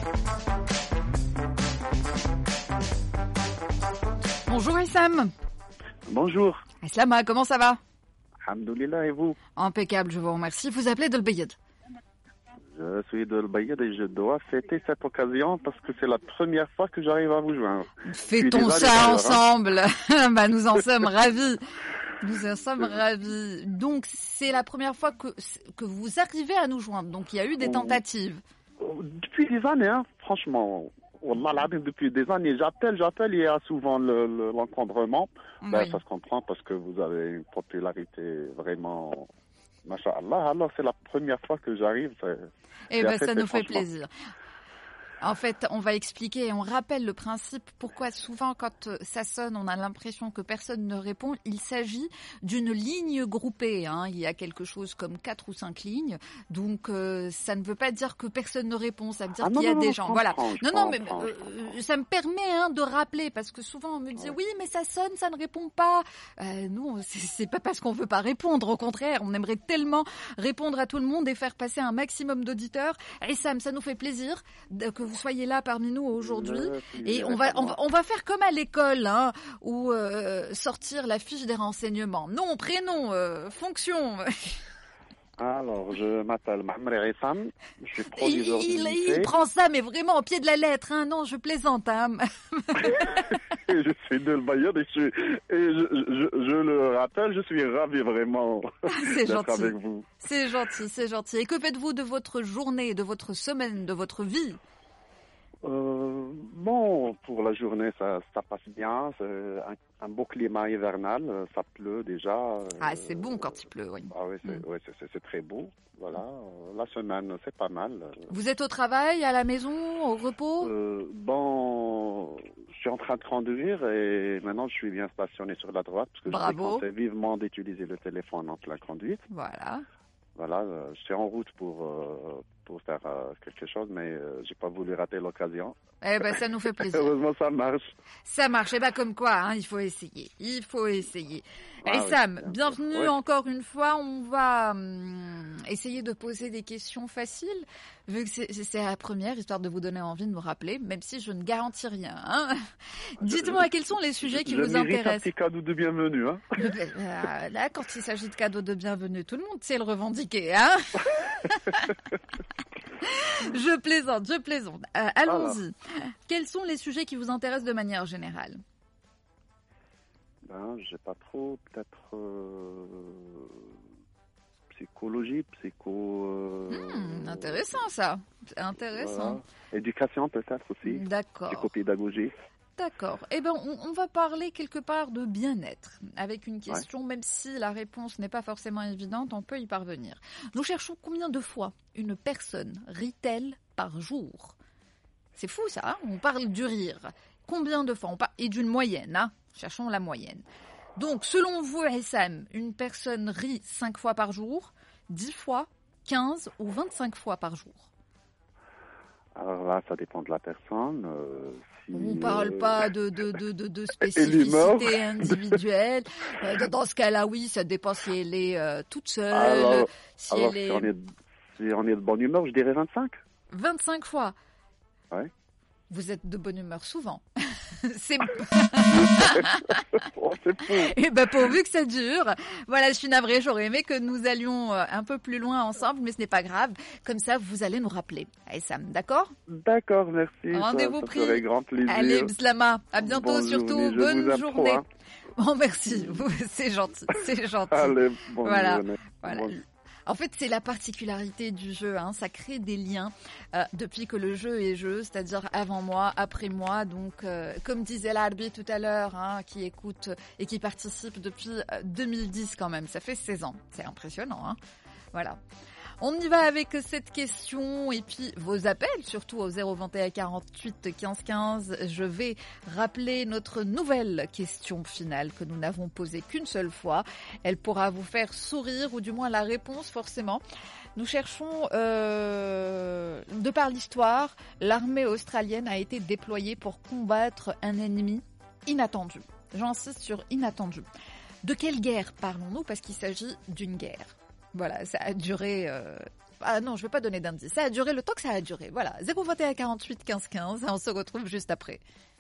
[SPEAKER 2] Bonjour Issam.
[SPEAKER 8] Bonjour.
[SPEAKER 2] Islama, comment ça va?
[SPEAKER 8] Alhamdoulilah, et vous?
[SPEAKER 2] Impeccable, je vous remercie. Vous appelez de l'Bayed?
[SPEAKER 8] Je suis de l'Bayed et je dois fêter cette occasion parce que c'est la première fois que j'arrive à vous joindre.
[SPEAKER 2] Fêtons ça ensemble. Hein. Bah, nous en sommes ravis. Nous en sommes ravis. Donc, c'est la première fois que, que vous arrivez à nous joindre. Donc, il y a eu des tentatives.
[SPEAKER 8] Depuis des années, hein, franchement. Wallah, depuis des années, j'appelle, j'appelle, il y a souvent le, le, l'encadrement. Oui. Ben, ça se comprend parce que vous avez une popularité vraiment, masha'Allah. Alors, c'est la première fois que j'arrive. C'est,
[SPEAKER 2] eh ben, ça nous fait plaisir. En fait, on va expliquer et on rappelle le principe pourquoi souvent quand ça sonne, on a l'impression que personne ne répond. Il s'agit d'une ligne groupée. Hein. Il y a quelque chose comme quatre ou cinq lignes. Donc, euh, ça ne veut pas dire que personne ne répond. Ça veut dire ah, qu'il non, y a non, des non, gens. Voilà. Non, non, mais euh, ça me permet hein, de rappeler parce que souvent on me dit oui, mais ça sonne, ça ne répond pas. Euh, non, c'est, c'est pas parce qu'on veut pas répondre. Au contraire, on aimerait tellement répondre à tout le monde et faire passer un maximum d'auditeurs. Et Sam, ça nous fait plaisir de, que vous soyez là parmi nous aujourd'hui et on va, on va on va faire comme à l'école hein, où euh, sortir la fiche des renseignements. Nom, prénom, euh, fonction.
[SPEAKER 8] Alors, je m'appelle Mohamed Issam, je suis proviseur
[SPEAKER 2] il, il,
[SPEAKER 8] il,
[SPEAKER 2] il prend ça, mais vraiment au pied de la lettre. Hein. Non, je plaisante. Hein.
[SPEAKER 8] Je suis de l'Bayed et, je, et je, je, je le rappelle, je suis ravi vraiment
[SPEAKER 2] c'est
[SPEAKER 8] d'être
[SPEAKER 2] gentil.
[SPEAKER 8] avec vous.
[SPEAKER 2] C'est gentil, c'est gentil. Et que faites-vous de votre journée, de votre semaine, de votre vie?
[SPEAKER 8] Euh, bon, pour la journée, ça, ça passe bien. C'est un, un beau climat hivernal. Ça pleut déjà.
[SPEAKER 2] Ah, c'est bon quand il pleut, oui.
[SPEAKER 8] Ah oui, c'est, mm. ouais, c'est, c'est, c'est très beau. Voilà. La semaine, c'est pas mal.
[SPEAKER 2] Vous êtes au travail, à la maison, au repos?
[SPEAKER 8] euh, Bon, je suis en train de conduire et maintenant je suis bien stationné sur la droite parce que
[SPEAKER 2] Bravo.
[SPEAKER 8] je conseille vivement d'utiliser le téléphone en pleine conduite.
[SPEAKER 2] Voilà.
[SPEAKER 8] Voilà, je suis en route pour, euh, pour faire euh, quelque chose, mais euh, j'ai pas voulu rater l'occasion.
[SPEAKER 2] Eh ben, ça nous fait plaisir.
[SPEAKER 8] Heureusement, ça marche.
[SPEAKER 2] Ça marche. Eh ben, comme quoi, hein, il faut essayer. Il faut essayer.
[SPEAKER 8] Ah,
[SPEAKER 2] et
[SPEAKER 8] oui,
[SPEAKER 2] Sam, bienvenue
[SPEAKER 8] oui.
[SPEAKER 2] encore une fois. On va hum, essayer de poser des questions faciles, vu que c'est, c'est la première, histoire de vous donner envie de me rappeler, même si je ne garantis rien. Hein. Dites-moi, quels sont les sujets qui
[SPEAKER 8] je
[SPEAKER 2] vous intéressent?
[SPEAKER 8] Un petit cadeau de bienvenue. Hein.
[SPEAKER 2] Euh, là, quand il s'agit de cadeaux de bienvenue, tout le monde sait le revendiquer. Hein. Je plaisante, je plaisante. Euh, allons-y. Voilà. Quels sont les sujets qui vous intéressent de manière générale?
[SPEAKER 8] Ben, j'ai pas trop, peut-être euh, psychologie, psycho. Euh,
[SPEAKER 2] mmh, intéressant ça, c'est intéressant.
[SPEAKER 8] Voilà. Éducation peut-être aussi.
[SPEAKER 2] D'accord.
[SPEAKER 8] Psychopédagogie.
[SPEAKER 2] D'accord. Eh ben, on, on va parler quelque part de bien-être avec une question, ouais. Même si la réponse n'est pas forcément évidente, on peut y parvenir. Nous cherchons combien de fois une personne rit-elle par jour? C'est fou ça, hein, on parle du rire. Combien de fois on parle... Et d'une moyenne, hein. Cherchons la moyenne. Donc, selon vous, Issam, une personne rit cinq fois par jour, dix fois, quinze ou vingt-cinq fois par jour?
[SPEAKER 8] Alors là, ça dépend de la personne. Euh, si,
[SPEAKER 2] on ne parle
[SPEAKER 8] euh...
[SPEAKER 2] pas de, de, de, de, de spécificité individuelle. Euh, dans ce cas-là, oui, ça dépend si elle est euh, toute seule.
[SPEAKER 8] Alors,
[SPEAKER 2] si,
[SPEAKER 8] alors
[SPEAKER 2] elle est...
[SPEAKER 8] si, on est, si on est de bonne humeur, je dirais vingt-cinq.
[SPEAKER 2] vingt-cinq fois.
[SPEAKER 8] Oui.
[SPEAKER 2] Vous êtes de bonne humeur souvent. C'est
[SPEAKER 8] oh, c'est fou.
[SPEAKER 2] Et ben pourvu que ça dure. Voilà, je suis navrée, j'aurais aimé que nous allions un peu plus loin ensemble, mais ce n'est pas grave. Comme ça, vous allez nous rappeler. Allez Sam, d'accord?
[SPEAKER 8] D'accord, merci.
[SPEAKER 2] Rendez-vous
[SPEAKER 8] ça, ça
[SPEAKER 2] pris.
[SPEAKER 8] Serait grand plaisir.
[SPEAKER 2] Allez, Bislama. À bientôt, bonne surtout.
[SPEAKER 8] Journée.
[SPEAKER 2] Bonne journée.
[SPEAKER 8] Trop, hein.
[SPEAKER 2] Bon, merci. C'est gentil, c'est gentil.
[SPEAKER 8] Allez, bonne
[SPEAKER 2] voilà.
[SPEAKER 8] journée.
[SPEAKER 2] Voilà.
[SPEAKER 8] Bonne...
[SPEAKER 2] En fait, c'est la particularité du jeu, hein. Ça crée des liens euh, depuis que le jeu est jeu, c'est-à-dire avant moi, après moi. Donc, euh, comme disait l'arbitre tout à l'heure, hein, qui écoute et qui participe depuis deux mille dix quand même, ça fait seize ans. C'est impressionnant, hein. Voilà. On y va avec cette question et puis vos appels, surtout au zéro vingt et un quarante-huit quinze quinze. Je vais rappeler notre nouvelle question finale que nous n'avons posée qu'une seule fois. Elle pourra vous faire sourire ou du moins la réponse forcément. Nous cherchons, euh, de par l'histoire, l'armée australienne a été déployée pour combattre un ennemi inattendu. J'insiste sur inattendu. De quelle guerre parlons-nous? Parce qu'il s'agit d'une guerre. Voilà, ça a duré... Euh... Ah non, je ne vais pas donner d'indice. Ça a duré le temps que ça a duré. Voilà, zéro vingt et un quarante-huit quinze quinze. On se retrouve juste après.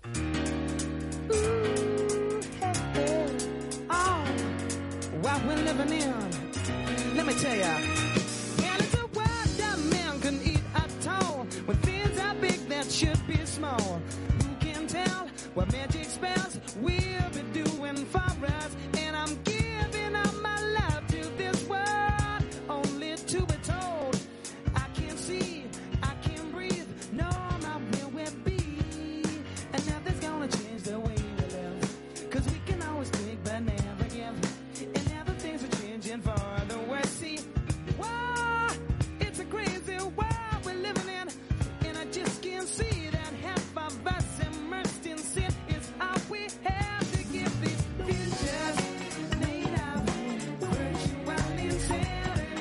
[SPEAKER 9] Oh, what we're living in. Let me tell ya. Yeah, it's a world that man can eat at all. When things are big that should be small. Who can tell what magic spells we'll be doing for us? And I'm giving up my life to this world. Only to be told, I can't see, I can't breathe, no, not where we'll be. And nothing's gonna change the way we live. Cause we can always take but never give. And now the things are changing for the worse. See, whoa, it's a crazy world we're living in. And I just can't see that half of us immersed in sin is all we have to give these futures made of virtual insanity.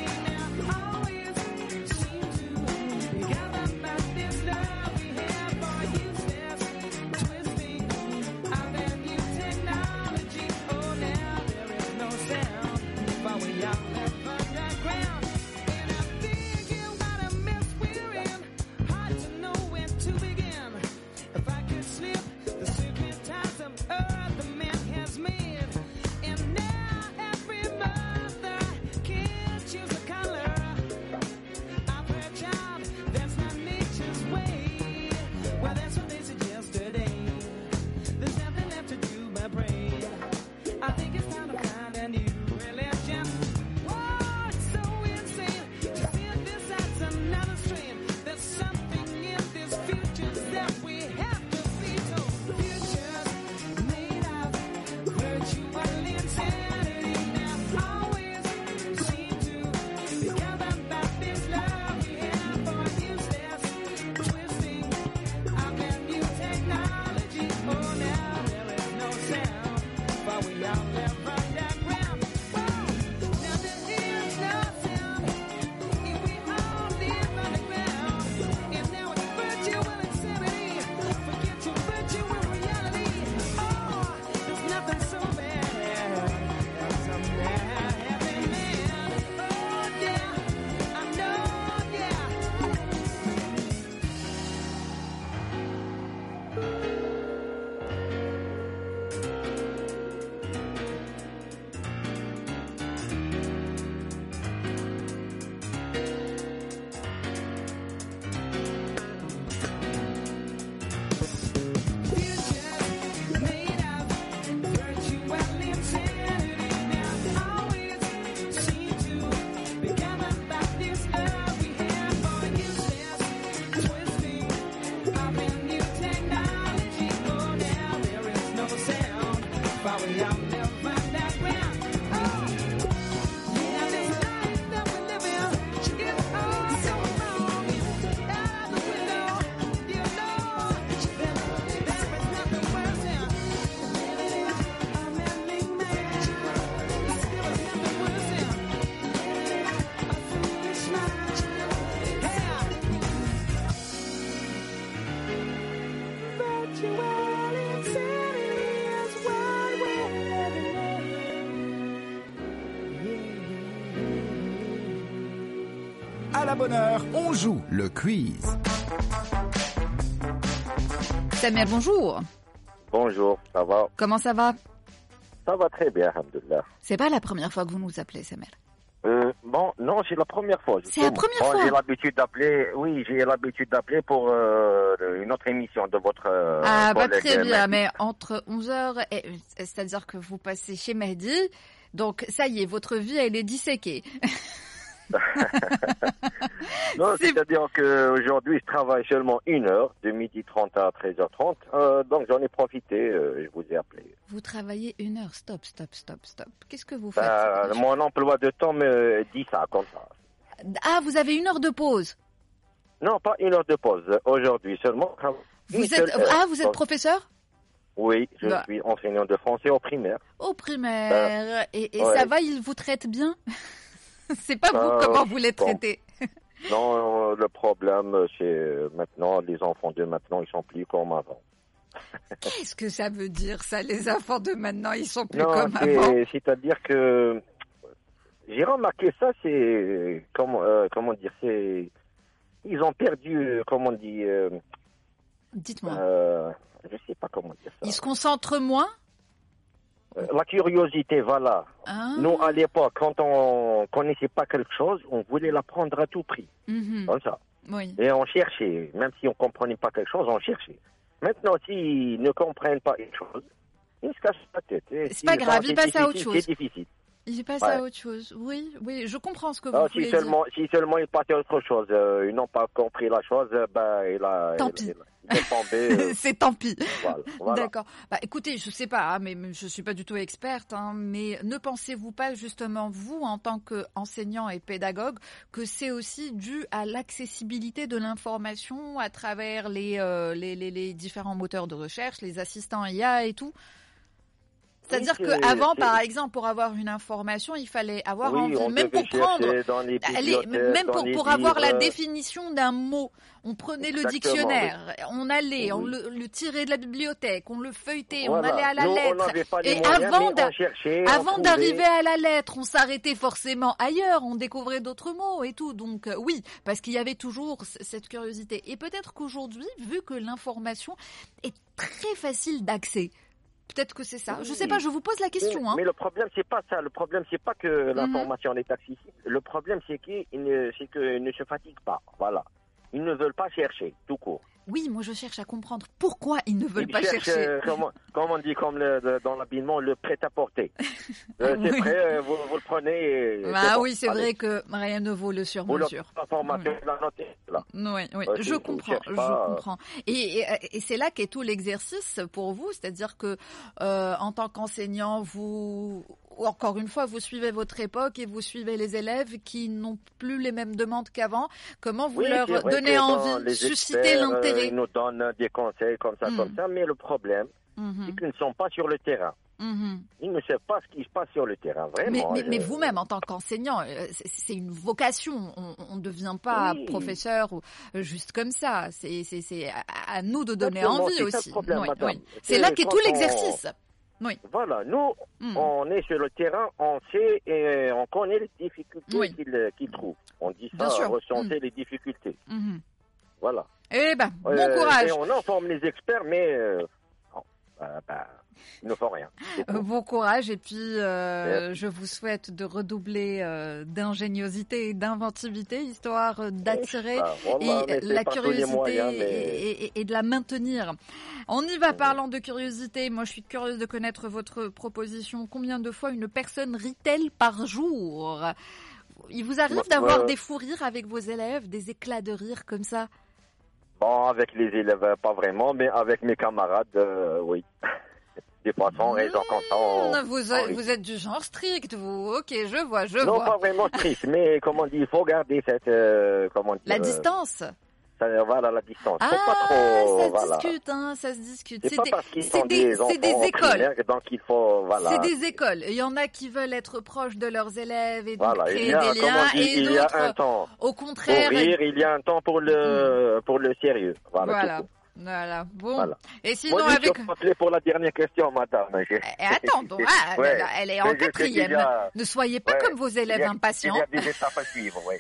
[SPEAKER 1] À la bonne heure, on joue le quiz.
[SPEAKER 2] Samuel, bonjour.
[SPEAKER 10] Bonjour, ça va?
[SPEAKER 2] Comment ça va?
[SPEAKER 10] Ça va très bien, alhamdoulilah.
[SPEAKER 2] C'est pas la première fois que vous nous appelez, Samuel?
[SPEAKER 10] Euh, bon, non, c'est la première fois.
[SPEAKER 2] C'est la première
[SPEAKER 10] bon,
[SPEAKER 2] fois?
[SPEAKER 10] J'ai l'habitude d'appeler, oui, j'ai l'habitude d'appeler pour euh, une autre émission de votre euh,
[SPEAKER 2] Ah, bah
[SPEAKER 10] collègue
[SPEAKER 2] très bien,
[SPEAKER 10] Mehdi.
[SPEAKER 2] mais entre onze heures, et, c'est-à-dire que vous passez chez Mehdi, donc ça y est, votre vie, elle est disséquée.
[SPEAKER 10] Non, c'est-à-dire qu'aujourd'hui, je travaille seulement une heure, de midi trente à treize heures trente. Euh, donc, j'en ai profité, euh, je vous ai appelé.
[SPEAKER 2] Vous travaillez une heure, stop, stop, stop, stop. Qu'est-ce que vous faites?
[SPEAKER 10] Euh, mon emploi de temps me dit ça, comme ça.
[SPEAKER 2] Ah, vous avez une heure de pause?
[SPEAKER 10] Non, pas une heure de pause. Aujourd'hui seulement.
[SPEAKER 2] Vous êtes, ah, vous êtes donc, professeur?
[SPEAKER 10] Oui, je bah. suis enseignant de français au primaire.
[SPEAKER 2] Au primaire. Euh, et et ouais. Ça va, il vous traite bien? C'est pas vous euh, comment vous les traitez.
[SPEAKER 10] Bon. Non, le problème, c'est maintenant, les enfants de maintenant, ils sont plus comme avant.
[SPEAKER 2] Qu'est-ce que ça veut dire, ça, les enfants de maintenant, ils sont plus
[SPEAKER 10] non,
[SPEAKER 2] comme
[SPEAKER 10] c'est,
[SPEAKER 2] avant?
[SPEAKER 10] C'est-à-dire que, j'ai remarqué ça, c'est, comment, euh, comment dire, c'est, ils ont perdu, comment on dit... Euh,
[SPEAKER 2] Dites-moi.
[SPEAKER 10] Euh, je sais pas comment dire ça.
[SPEAKER 2] Ils se concentrent moins?
[SPEAKER 10] La curiosité, voilà.
[SPEAKER 2] Ah.
[SPEAKER 10] Nous, à l'époque, quand on connaissait pas quelque chose, on voulait l'apprendre à tout prix.
[SPEAKER 2] Mm-hmm.
[SPEAKER 10] Comme ça.
[SPEAKER 2] Oui.
[SPEAKER 10] Et on cherchait. Même si on comprenait pas quelque chose, on cherchait. Maintenant, s'ils ne comprennent pas une chose, ils se cassent la tête. Et
[SPEAKER 2] c'est
[SPEAKER 10] si
[SPEAKER 2] pas grave, ils passent à autre chose.
[SPEAKER 10] C'est difficile.
[SPEAKER 2] Ils passent
[SPEAKER 10] ouais.
[SPEAKER 2] à autre chose. Oui, oui, je comprends ce que vous
[SPEAKER 10] ah,
[SPEAKER 2] voulez
[SPEAKER 10] si seulement,
[SPEAKER 2] dire.
[SPEAKER 10] Si seulement ils passaient à autre chose, euh, ils n'ont pas compris la chose, ben, il a...
[SPEAKER 2] Tant
[SPEAKER 10] il,
[SPEAKER 2] pis.
[SPEAKER 10] Il, il est tombé, euh...
[SPEAKER 2] C'est tant pis.
[SPEAKER 10] Voilà, voilà.
[SPEAKER 2] D'accord. Bah, écoutez, je sais pas, hein, mais je suis pas du tout experte, hein, mais ne pensez-vous pas justement, vous, en tant qu'enseignant et pédagogue, que c'est aussi dû à l'accessibilité de l'information à travers les, euh, les, les, les différents moteurs de recherche, les assistants I A et tout? C'est-à-dire
[SPEAKER 10] oui,
[SPEAKER 2] qu'avant, par exemple, pour avoir une information, il fallait avoir
[SPEAKER 10] oui,
[SPEAKER 2] envie, même pour prendre, allez, même pour, pour avoir la définition d'un mot, on prenait Exactement, le dictionnaire, oui. on allait, oui. on le, le tirait de la bibliothèque, on le feuilletait, voilà. on allait à la
[SPEAKER 10] Nous,
[SPEAKER 2] lettre.
[SPEAKER 10] Et
[SPEAKER 2] moyens,
[SPEAKER 10] avant, d'a- cherchait,
[SPEAKER 2] avant d'arriver à la lettre, on s'arrêtait forcément ailleurs, on découvrait d'autres mots et tout. Donc euh, oui, parce qu'il y avait toujours c- cette curiosité. Et peut-être qu'aujourd'hui, vu que l'information est très facile d'accès, peut-être que c'est ça. Oui. Je sais pas, je vous pose la question.
[SPEAKER 10] Mais,
[SPEAKER 2] hein.
[SPEAKER 10] mais le problème, c'est pas ça. Le problème, c'est pas que l'information mm-hmm. est accessible. Le problème, c'est qu'ils ne, c'est qu'ils ne se fatiguent pas. Voilà. Ils ne veulent pas chercher, tout court.
[SPEAKER 2] Oui, moi je cherche à comprendre pourquoi ils ne veulent
[SPEAKER 10] ils
[SPEAKER 2] pas
[SPEAKER 10] cherchent,
[SPEAKER 2] chercher.
[SPEAKER 10] Euh, comme, comme on dit comme le, de, dans l'habillement, le prêt-à-porter. euh, oui. C'est prêt, vous, vous le prenez. Et,
[SPEAKER 2] ah
[SPEAKER 10] c'est bon.
[SPEAKER 2] Oui, c'est Allez. Vrai que rien ne vaut le sur-mesure.
[SPEAKER 10] L'information, oui. la notée, là.
[SPEAKER 2] Oui, oui.
[SPEAKER 10] Euh,
[SPEAKER 2] je comprends, je pas, comprends. Et, et, et c'est là qu'est tout l'exercice pour vous, c'est-à-dire que euh, en tant qu'enseignant, vous... Encore une fois, vous suivez votre époque et vous suivez les élèves qui n'ont plus les mêmes demandes qu'avant. Comment vous
[SPEAKER 10] oui,
[SPEAKER 2] leur donnez envie, susciter
[SPEAKER 10] experts,
[SPEAKER 2] l'intérêt?
[SPEAKER 10] euh, Ils nous donnent des conseils comme ça, mmh. comme ça. Mais le problème, mmh. c'est qu'ils ne sont pas sur le terrain.
[SPEAKER 2] Mmh.
[SPEAKER 10] Ils ne savent pas ce qui se passe sur le terrain, vraiment.
[SPEAKER 2] Mais, mais,
[SPEAKER 10] je...
[SPEAKER 2] mais vous-même, en tant qu'enseignant, c'est une vocation. On ne devient pas oui. professeur ou juste comme ça. C'est, c'est, c'est à nous de donner
[SPEAKER 10] Exactement,
[SPEAKER 2] envie
[SPEAKER 10] c'est
[SPEAKER 2] aussi.
[SPEAKER 10] Ça le problème,
[SPEAKER 2] oui,
[SPEAKER 10] madame.
[SPEAKER 2] oui. C'est là qu'est tout l'exercice.
[SPEAKER 10] On...
[SPEAKER 2] Oui.
[SPEAKER 10] Voilà, nous, mmh. on est sur le terrain, on sait et on connaît les difficultés oui. qu'il, qu'il trouve. On dit ça, ressentir mmh. les difficultés. Mmh. Voilà.
[SPEAKER 2] Eh ben, bon
[SPEAKER 10] euh,
[SPEAKER 2] courage.
[SPEAKER 10] Et on informe les experts, mais euh, non, bah, bah, ils ne font rien.
[SPEAKER 2] Bon courage et puis euh, je vous souhaite de redoubler euh, d'ingéniosité et d'inventivité, histoire d'attirer bah, voilà, et la curiosité moyens, mais... et, et, et de la maintenir. On y va, parlant de curiosité. Moi, je suis curieuse de connaître votre proposition. Combien de fois une personne rit-elle par jour? Il vous arrive d'avoir euh... des fous rires avec vos élèves, des éclats de rire comme ça?
[SPEAKER 10] Bon, avec les élèves, pas vraiment, mais avec mes camarades, euh, oui. Des poissons, et donc on
[SPEAKER 2] mmh, vous, a, vous êtes du genre strict, vous. Ok, je vois, je
[SPEAKER 10] non,
[SPEAKER 2] vois.
[SPEAKER 10] Non, pas vraiment strict, mais comment on dit, il faut garder cette... Euh, comment dire,
[SPEAKER 2] la distance.
[SPEAKER 10] Ça, voilà, la distance.
[SPEAKER 2] Ah,
[SPEAKER 10] faut pas trop,
[SPEAKER 2] ça se
[SPEAKER 10] voilà.
[SPEAKER 2] discute, hein, ça se discute.
[SPEAKER 10] C'est,
[SPEAKER 2] c'est
[SPEAKER 10] pas
[SPEAKER 2] des,
[SPEAKER 10] parce qu'ils
[SPEAKER 2] c'est
[SPEAKER 10] sont
[SPEAKER 2] des,
[SPEAKER 10] des,
[SPEAKER 2] c'est des écoles.
[SPEAKER 10] Primaire, donc il faut, voilà.
[SPEAKER 2] C'est des écoles. Il y en a qui veulent être proches de leurs élèves et donc
[SPEAKER 10] voilà,
[SPEAKER 2] créer
[SPEAKER 10] a,
[SPEAKER 2] des liens,
[SPEAKER 10] dit,
[SPEAKER 2] et
[SPEAKER 10] il
[SPEAKER 2] d'autres,
[SPEAKER 10] y a un temps
[SPEAKER 2] au contraire.
[SPEAKER 10] Pour rire, il y a un temps pour le, mmh. pour le sérieux. Voilà.
[SPEAKER 2] voilà. Voilà, bon.
[SPEAKER 10] Voilà.
[SPEAKER 2] Et sinon,
[SPEAKER 10] Moi,
[SPEAKER 2] avec.
[SPEAKER 10] Je suis pour la dernière question, madame.
[SPEAKER 2] Et attends, donc, ah, ouais. elle est en quatrième. A... Ne soyez pas ouais. comme vos élèves
[SPEAKER 10] il y a,
[SPEAKER 2] impatients.
[SPEAKER 10] Il y a des étapes à suivre, oui.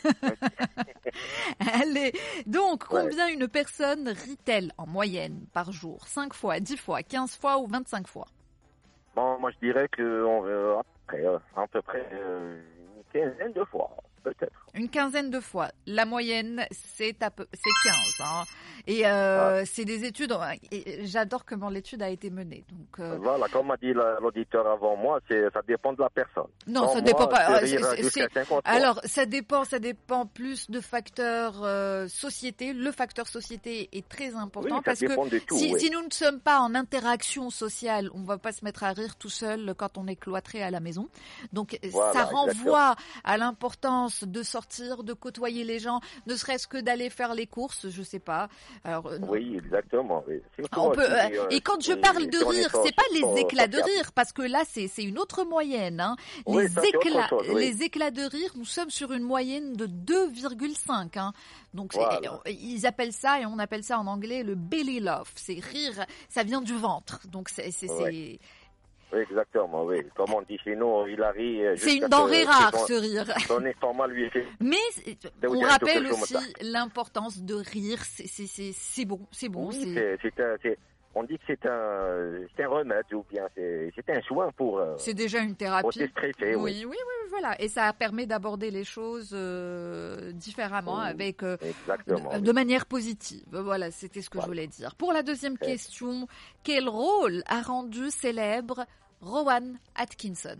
[SPEAKER 2] Allez, donc, combien ouais. une personne rit-elle en moyenne par jour? cinq fois, dix fois, quinze fois ou vingt-cinq fois?
[SPEAKER 10] Bon, moi, je dirais que on, euh, à peu près, euh, à peu près euh, une quinzaine de fois, peut-être.
[SPEAKER 2] Une quinzaine de fois. La moyenne, c'est, à peu, c'est quinze. Hein. Et euh, ah. c'est des études. Et j'adore comment l'étude a été menée. Donc, euh...
[SPEAKER 10] Voilà, comme a dit l'auditeur avant moi, c'est, ça dépend de la personne.
[SPEAKER 2] Non,
[SPEAKER 10] Sans
[SPEAKER 2] ça dépend
[SPEAKER 10] moi,
[SPEAKER 2] pas.
[SPEAKER 10] C'est
[SPEAKER 2] c'est, c'est... Alors, ça dépend, ça dépend plus de facteurs euh, société. Le facteur société est très important
[SPEAKER 10] oui,
[SPEAKER 2] parce que
[SPEAKER 10] tout,
[SPEAKER 2] si,
[SPEAKER 10] oui.
[SPEAKER 2] si nous ne sommes pas en interaction sociale, on va pas se mettre à rire tout seul quand on est cloîtré à la maison. Donc,
[SPEAKER 10] voilà,
[SPEAKER 2] ça renvoie
[SPEAKER 10] exactement.
[SPEAKER 2] à l'importance de sortir, de côtoyer les gens, ne serait-ce que d'aller faire les courses, je sais pas. Alors,
[SPEAKER 10] oui, exactement. Oui.
[SPEAKER 2] On peut, aussi, euh, et quand je parle de rire, c'est pas les éclats de rire, parce que là, c'est, c'est une autre moyenne. Hein.
[SPEAKER 10] Oui,
[SPEAKER 2] les,
[SPEAKER 10] ça,
[SPEAKER 2] éclats,
[SPEAKER 10] chose, oui.
[SPEAKER 2] les éclats de rire, nous sommes sur une moyenne de deux virgule cinq. Hein. Donc, voilà. Ils appellent ça, et on appelle ça en anglais le belly laugh. C'est rire, ça vient du ventre. Donc, c'est... c'est,
[SPEAKER 10] oui. c'est... Oui, exactement, oui. Comme on dit chez nous, il arrive.
[SPEAKER 2] C'est une denrée rare, ce rire.
[SPEAKER 10] Son estomac lui fait.
[SPEAKER 2] Mais on rappelle aussi l'importance de rire. C'est, c'est, c'est, c'est bon, c'est bon.
[SPEAKER 10] Oui,
[SPEAKER 2] c'est...
[SPEAKER 10] C'est, c'est un, c'est, on dit que c'est un, c'est un remède ou bien c'est, c'est un soin pour. Euh,
[SPEAKER 2] c'est déjà une thérapie.
[SPEAKER 10] Pour déstresser,
[SPEAKER 2] oui,
[SPEAKER 10] oui.
[SPEAKER 2] oui, oui, voilà. Et ça permet d'aborder les choses euh, différemment, oui, avec euh,
[SPEAKER 10] exactement,
[SPEAKER 2] de,
[SPEAKER 10] oui.
[SPEAKER 2] de manière positive. Voilà, c'était ce que voilà. je voulais dire. Pour la deuxième okay. question, quel rôle a rendu célèbre Rowan Atkinson?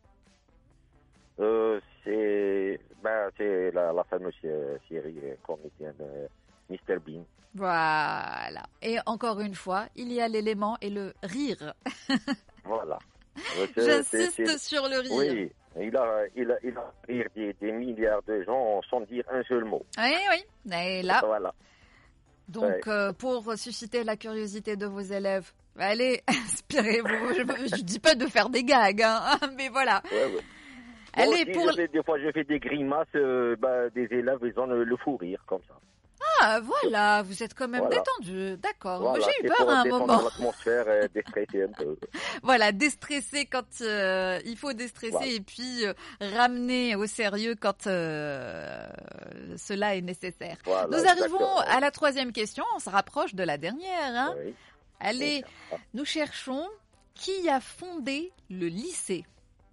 [SPEAKER 10] euh, c'est, ben, c'est la, la fameuse série comédienne euh, mister Bean.
[SPEAKER 2] Voilà. Et encore une fois, il y a l'élément et le rire.
[SPEAKER 10] Voilà.
[SPEAKER 2] C'est, J'insiste c'est, c'est... sur le rire.
[SPEAKER 10] Oui, il a, il a, il a rire des, des milliards de gens sans dire un seul mot.
[SPEAKER 2] Oui, oui. Et là.
[SPEAKER 10] Voilà.
[SPEAKER 2] Donc, ouais. euh, pour susciter la curiosité de vos élèves, allez, inspirez-vous. Je ne dis pas de faire des gags, hein, mais voilà.
[SPEAKER 10] Ouais, ouais.
[SPEAKER 2] Allez,
[SPEAKER 10] bon,
[SPEAKER 2] pour...
[SPEAKER 10] fais, des fois, je fais des grimaces, euh, bah, des élèves, ils ont le, le fou rire, comme ça.
[SPEAKER 2] Ah, voilà, vous êtes quand même
[SPEAKER 10] voilà.
[SPEAKER 2] détendu, d'accord.
[SPEAKER 10] Voilà,
[SPEAKER 2] Moi, j'ai eu peur à un moment.
[SPEAKER 10] L'atmosphère est déstressée un peu.
[SPEAKER 2] Voilà, déstresser quand euh, il faut déstresser voilà. Et puis euh, ramener au sérieux quand euh, cela est nécessaire. Voilà, nous arrivons exactement. À la troisième question, on se rapproche de la dernière. Hein. Oui. Allez, oui. Nous cherchons qui a fondé le lycée.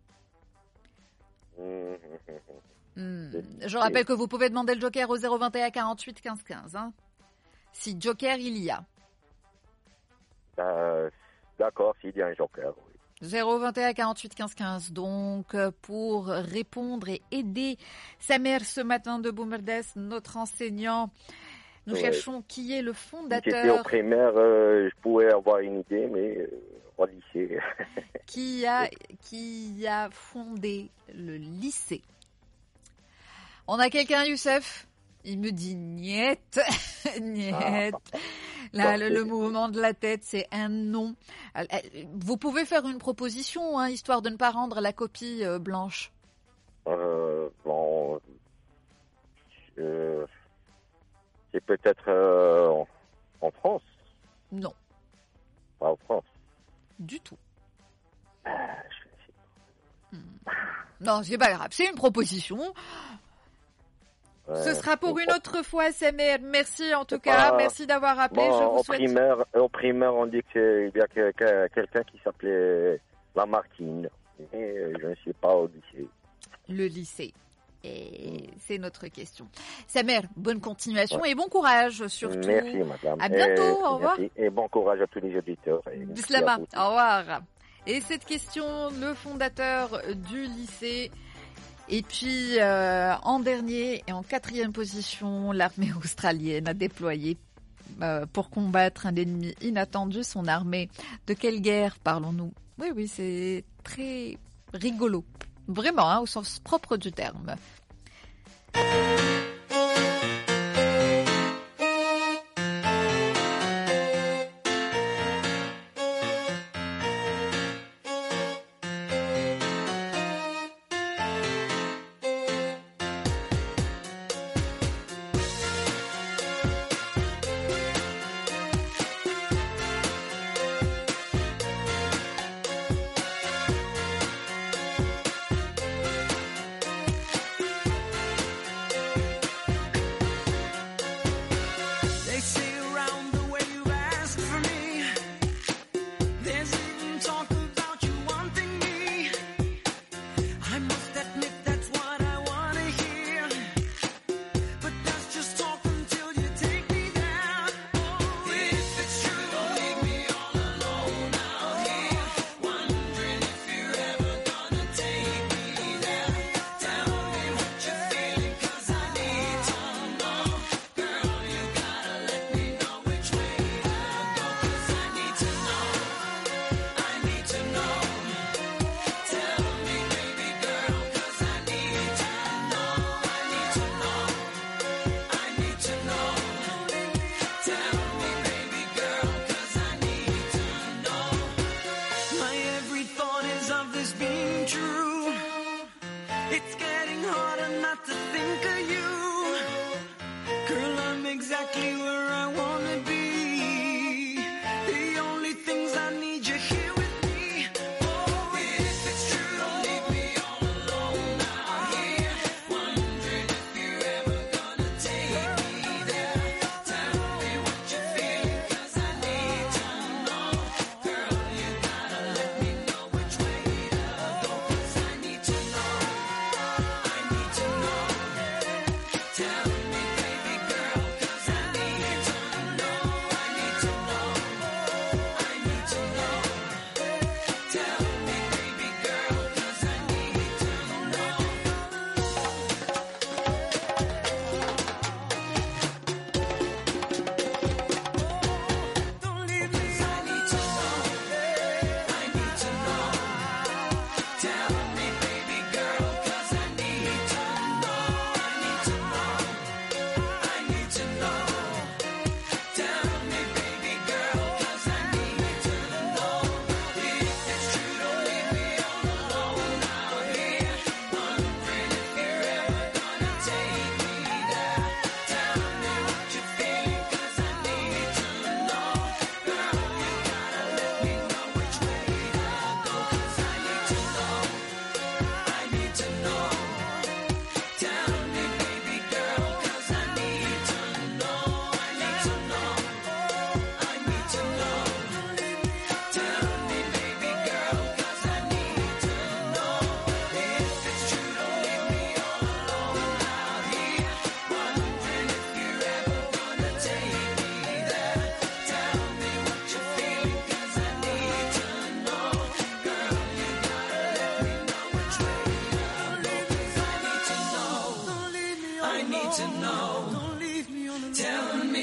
[SPEAKER 2] Mmh. Hmm. Je rappelle que vous pouvez demander le joker au zéro vingt et un quarante-huit quinze quinze. Hein. Si joker il y a.
[SPEAKER 10] Euh, d'accord, s'il y a un joker, oui.
[SPEAKER 2] zéro vingt et un quarante-huit quinze quinze. Donc, pour répondre et aider sa mère ce matin de Boumerdès, notre enseignant, nous ouais. cherchons qui est le fondateur.
[SPEAKER 10] Si j'étais au primaire, euh, je pouvais avoir une idée, mais euh, au lycée.
[SPEAKER 2] qui, a, qui a fondé le lycée? On a quelqu'un, Youssef? Il me dit niet, niet. Ah, Là, le, le mouvement de la tête, c'est un non. Vous pouvez faire une proposition, hein, histoire de ne pas rendre la copie euh, blanche.
[SPEAKER 10] Euh, bon, euh, c'est peut-être euh, en, en France.
[SPEAKER 2] Non.
[SPEAKER 10] Pas en France.
[SPEAKER 2] Du tout.
[SPEAKER 10] Euh, je ne sais pas.
[SPEAKER 2] Hmm. Non, c'est pas grave. C'est une proposition. Ce sera pour une autre fois, Samer. Merci en tout cas, pas... merci d'avoir appelé.
[SPEAKER 10] Bon,
[SPEAKER 2] je vous
[SPEAKER 10] au
[SPEAKER 2] souhaite...
[SPEAKER 10] primaire, au primaire, on dit qu'il y a que, que, quelqu'un qui s'appelait Lamartine, mais je ne sais pas au lycée.
[SPEAKER 2] Le lycée. Et c'est notre question. Samer, bonne continuation ouais. et bon courage surtout.
[SPEAKER 10] Merci madame.
[SPEAKER 2] À bientôt,
[SPEAKER 10] et,
[SPEAKER 2] au revoir.
[SPEAKER 10] Merci, et bon courage à tous les auditeurs.
[SPEAKER 2] Bislama, au revoir. Et cette question, le fondateur du lycée... Et puis, euh, en dernier et en quatrième position, l'armée australienne a déployé euh, pour combattre un ennemi inattendu son armée. De quelle guerre parlons-nous? Oui, oui, c'est très rigolo. Vraiment, hein, au sens propre du terme.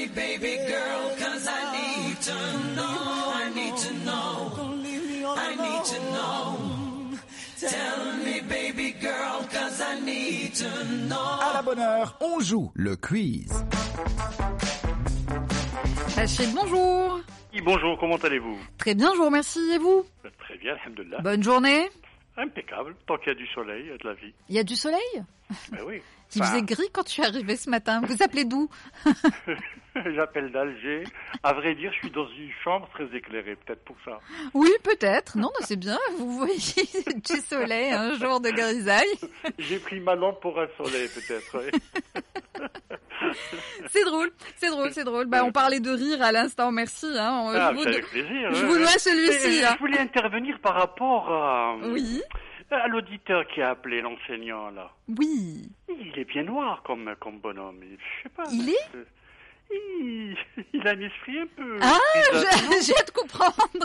[SPEAKER 9] baby girl, cause I need to know, I need to know, I need to know. Tell me baby girl, cause I need to know.
[SPEAKER 1] À la bonne heure, on joue le quiz.
[SPEAKER 2] Rachid, bonjour.
[SPEAKER 11] Oui, bonjour, comment allez-vous?
[SPEAKER 2] Très bien, je vous remercie, et vous?
[SPEAKER 11] Très bien, alhamdoulilah.
[SPEAKER 2] Bonne journée.
[SPEAKER 11] Impeccable, tant qu'il y a du soleil, il y a de la vie.
[SPEAKER 2] Il y a du soleil?
[SPEAKER 11] Ben oui.
[SPEAKER 2] Il faisait gris quand tu es arrivé ce matin. Vous appelez d'où?
[SPEAKER 11] J'appelle d'Alger. À vrai dire, je suis dans une chambre très éclairée, peut-être pour ça.
[SPEAKER 2] Oui, peut-être. Non, c'est bien. Vous voyez du soleil, un jour de grisaille.
[SPEAKER 11] J'ai pris ma lampe pour un soleil, peut-être. Oui.
[SPEAKER 2] C'est drôle, c'est drôle, c'est drôle. Bah, on parlait de rire à l'instant, merci. Hein.
[SPEAKER 11] Ah,
[SPEAKER 2] je vous,
[SPEAKER 11] avec plaisir.
[SPEAKER 2] Je
[SPEAKER 11] ouais,
[SPEAKER 2] vous dois
[SPEAKER 11] ouais.
[SPEAKER 2] celui-ci. Hein.
[SPEAKER 11] Je voulais intervenir par rapport à...
[SPEAKER 2] Oui.
[SPEAKER 11] À l'auditeur qui a appelé l'enseignant, là.
[SPEAKER 2] Oui.
[SPEAKER 11] Il est bien noir comme, comme bonhomme. Je sais pas.
[SPEAKER 2] Il est
[SPEAKER 11] euh, il, il a un esprit un peu...
[SPEAKER 2] Ah, je, j'ai de comprendre.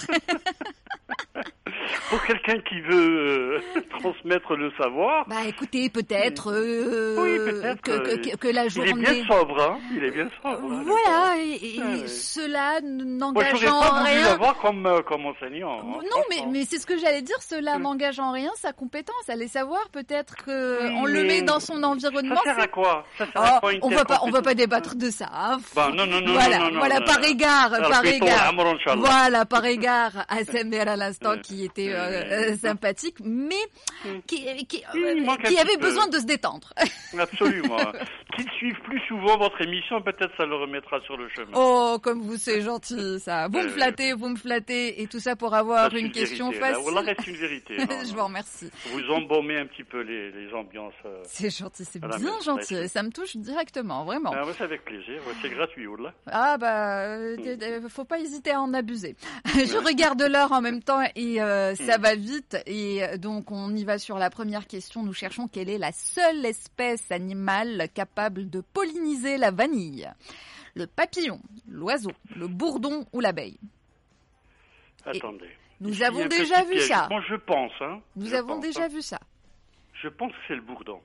[SPEAKER 11] Pour quelqu'un qui veut euh, transmettre le savoir...
[SPEAKER 2] Bah écoutez, peut-être, euh,
[SPEAKER 11] oui, peut-être
[SPEAKER 2] que, que, que la journée...
[SPEAKER 11] Il est bien sobre, hein. Il est bien sobre. Hein,
[SPEAKER 2] voilà, et, et
[SPEAKER 11] ah, oui.
[SPEAKER 2] cela n'engageant
[SPEAKER 11] Moi, j'aurais pas voulu
[SPEAKER 2] rien...
[SPEAKER 11] l'avoir comme, euh, comme enseignant. Hein,
[SPEAKER 2] non, mais, mais c'est ce que j'allais dire, cela n'engage en rien sa compétence. Allez savoir, peut-être qu'on oui, le met dans son environnement.
[SPEAKER 11] Ça sert à quoi, ça sert
[SPEAKER 2] oh,
[SPEAKER 11] à quoi une
[SPEAKER 2] on va pas, on va pas débattre de ça. Hein.
[SPEAKER 11] Bah, non, non, non,
[SPEAKER 2] voilà,
[SPEAKER 11] non, non,
[SPEAKER 2] voilà,
[SPEAKER 11] non,
[SPEAKER 2] par
[SPEAKER 11] non,
[SPEAKER 2] égard,
[SPEAKER 11] alors,
[SPEAKER 2] par égard.
[SPEAKER 11] Amor,
[SPEAKER 2] voilà, par égard à Samer à l'instant qui était euh, sympathique, mais qui, qui, euh, qui avait besoin de se détendre.
[SPEAKER 11] Absolument. Qu'ils suivent plus souvent votre émission, peut-être ça le remettra sur le chemin.
[SPEAKER 2] Oh, comme vous, c'est gentil, ça. Vous euh, me flattez, vous me flattez, et tout ça pour avoir une, une question
[SPEAKER 11] vérité,
[SPEAKER 2] facile.
[SPEAKER 11] Là, reste une vérité. Non,
[SPEAKER 2] je
[SPEAKER 11] non.
[SPEAKER 2] vous remercie.
[SPEAKER 11] Vous embaumez un petit peu les, les ambiances. Euh,
[SPEAKER 2] c'est gentil, c'est bien même, gentil. Ça me touche directement, vraiment.
[SPEAKER 11] Ah, ouais, c'est avec plaisir. Ouais, c'est gratuit, là.
[SPEAKER 2] Ah, bah, mm. faut pas hésiter à en abuser. Je regarde l'heure en même temps et euh, mm. ça va vite. Et donc, on y va sur la première question. Nous cherchons quelle est la seule espèce animale capable de polliniser la vanille. Le papillon, l'oiseau, le bourdon ou l'abeille.
[SPEAKER 11] Attendez.
[SPEAKER 2] Et nous avons déjà vu
[SPEAKER 11] piège.
[SPEAKER 2] ça.
[SPEAKER 11] Moi, je pense. Hein.
[SPEAKER 2] Nous
[SPEAKER 11] je
[SPEAKER 2] avons
[SPEAKER 11] pense,
[SPEAKER 2] déjà
[SPEAKER 11] hein.
[SPEAKER 2] vu ça.
[SPEAKER 11] Je pense que c'est le bourdon.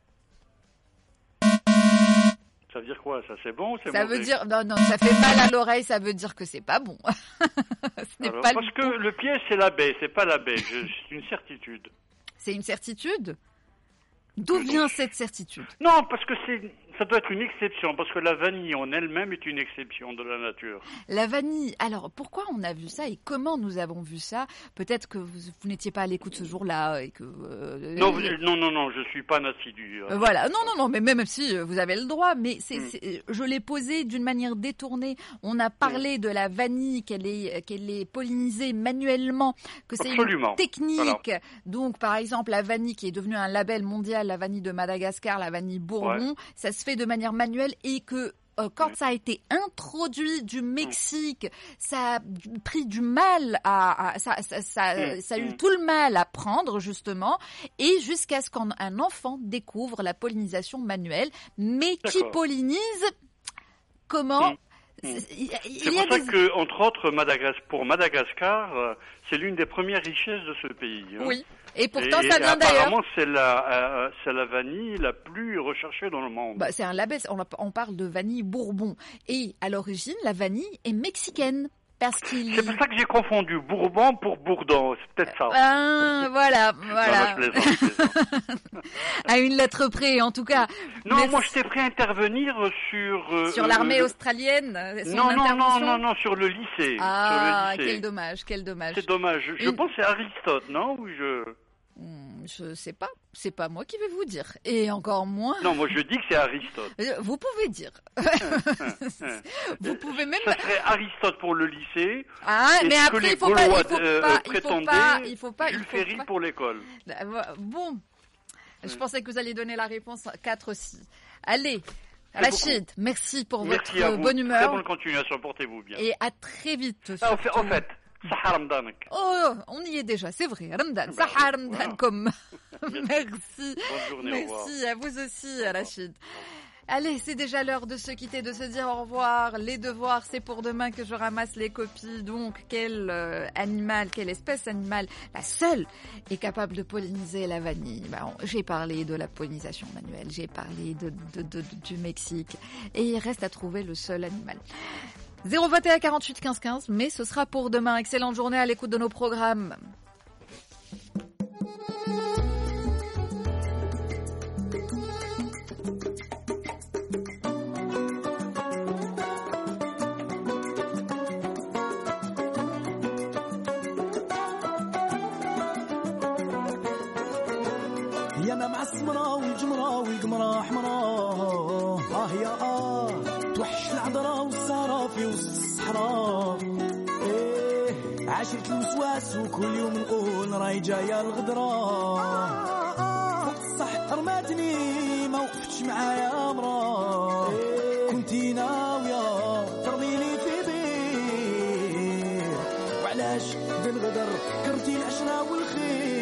[SPEAKER 11] Ça veut dire quoi? Ça, c'est bon ou c'est
[SPEAKER 2] Ça
[SPEAKER 11] mauvais?
[SPEAKER 2] veut dire... Non, non, ça fait mal à l'oreille, ça veut dire que c'est pas bon. Ce n'est
[SPEAKER 11] Alors,
[SPEAKER 2] pas
[SPEAKER 11] parce
[SPEAKER 2] le
[SPEAKER 11] que
[SPEAKER 2] tout.
[SPEAKER 11] le piège, c'est l'abeille, c'est pas l'abeille. C'est une certitude.
[SPEAKER 2] C'est une certitude? D'où vient cette certitude?
[SPEAKER 11] Non, parce que c'est, ça doit être une exception, parce que la vanille en elle-même est une exception de la nature.
[SPEAKER 2] La vanille, alors pourquoi on a vu ça et comment nous avons vu ça? Peut-être que vous, vous n'étiez pas à l'écoute ce jour-là et que... Euh,
[SPEAKER 11] non,
[SPEAKER 2] euh,
[SPEAKER 11] non, non, non, je suis pas un assidu.
[SPEAKER 2] Euh, voilà, non, non, non, mais même si vous avez le droit, mais c'est, mm. c'est, je l'ai posé d'une manière détournée. On a parlé mm. de la vanille, qu'elle est, qu'elle est pollinisée manuellement, que c'est
[SPEAKER 11] Absolument.
[SPEAKER 2] Une technique.
[SPEAKER 11] Voilà.
[SPEAKER 2] Donc, par exemple, la vanille qui est devenue un label mondial, la vanille de Madagascar, la vanille Bourbon, ouais. ça se fait de manière manuelle et que euh, quand ouais. ça a été introduit du Mexique, ouais. ça a pris du mal à, à ça, ça, ça, ouais. ça a eu tout le mal à prendre justement, et jusqu'à ce qu'un enfant découvre la pollinisation manuelle, mais D'accord. qui pollinise comment?
[SPEAKER 11] Mmh. Il, il c'est pour ça des... que, entre autres, Madagascar, pour Madagascar, euh, c'est l'une des premières richesses de ce pays. Hein.
[SPEAKER 2] Oui. Et pourtant,
[SPEAKER 11] et,
[SPEAKER 2] ça vient
[SPEAKER 11] et
[SPEAKER 2] d'ailleurs.
[SPEAKER 11] Apparemment, c'est la, euh, c'est la vanille la plus recherchée dans le monde.
[SPEAKER 2] Bah, c'est un label. On, on parle de vanille Bourbon. Et à l'origine, la vanille est mexicaine. Parce qu'il...
[SPEAKER 11] C'est pour ça que j'ai confondu Bourbon pour Bourdon, c'est peut-être ça.
[SPEAKER 2] Ah, voilà, voilà.
[SPEAKER 11] Non, je plaisante, je plaisante.
[SPEAKER 2] À une lettre près, en tout cas.
[SPEAKER 11] Non,
[SPEAKER 2] mais...
[SPEAKER 11] moi je t'ai pris à intervenir sur... Euh,
[SPEAKER 2] sur l'armée
[SPEAKER 11] euh,
[SPEAKER 2] australienne son
[SPEAKER 11] non, non, non, non, non, sur le lycée.
[SPEAKER 2] Ah,
[SPEAKER 11] sur le lycée.
[SPEAKER 2] Quel dommage, quel dommage.
[SPEAKER 11] C'est dommage. Je
[SPEAKER 2] une...
[SPEAKER 11] pense que c'est Aristote, non? Ou je...
[SPEAKER 2] Je sais pas, c'est pas moi qui vais vous dire, et encore moins...
[SPEAKER 11] Non, moi je dis que c'est Aristote.
[SPEAKER 2] Vous pouvez dire. Vous pouvez même...
[SPEAKER 11] Ça serait Aristote pour le lycée.
[SPEAKER 2] Ah, mais après il faut pas, il faut pas, il faut pas, il faut pas,
[SPEAKER 11] Jules Ferry
[SPEAKER 2] pas...
[SPEAKER 11] pour l'école.
[SPEAKER 2] Bon, je pensais que vous alliez donner la réponse quatre aussi. Allez, Rachid, merci pour
[SPEAKER 11] merci
[SPEAKER 2] votre
[SPEAKER 11] à vous.
[SPEAKER 2] bonne humeur.
[SPEAKER 11] Très bonne continuation, portez-vous bien.
[SPEAKER 2] Et à très vite.
[SPEAKER 11] Ah, en fait, en fait. Saha Ramadan.
[SPEAKER 2] Oh, on y est déjà, c'est vrai. Ramadan, Saha Ramadan comme. Merci.
[SPEAKER 11] Bonne journée,
[SPEAKER 2] merci à vous aussi, Rachid. Allez, c'est déjà l'heure de se quitter, de se dire au revoir. Les devoirs, c'est pour demain que je ramasse les copies. Donc, quel euh, animal, quelle espèce animale, la seule, est capable de polliniser la vanille? Bah, j'ai parlé de la pollinisation manuelle, j'ai parlé de, de, de, de, du Mexique. Et il reste à trouver le seul animal. zéro vingt et un quarante-huit quinze quinze, mais ce sera pour demain. Excellente journée à l'écoute de nos programmes.
[SPEAKER 9] مع السمرة والجمرة والقمرة حمرة آه يا آه توحش العذرة والسهرة في وسط الصحراء إيه عاشرة الوسواس وكل يوم نقول راي جاية الغدرة فوق الصح رماتني ما وقفتش معايا مرا كنتي ناوية ترميني في بير وعلاش بالغدر كرتي العشرة والخير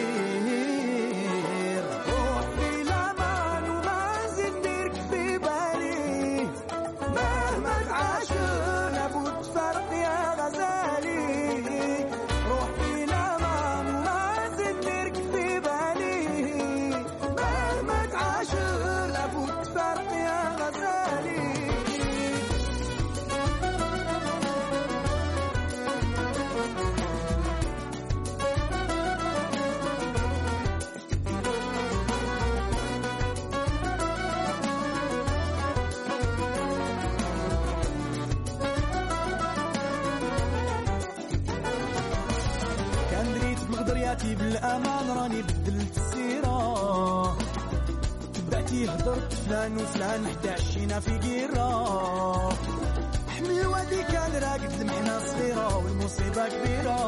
[SPEAKER 9] بالأمان راني بدلت السيرة بعتي هدرت فلان وفلان حتى عشينا في قيرة حمي الوادي كان راقد المحنة صغيرة والمصيبة كبيرة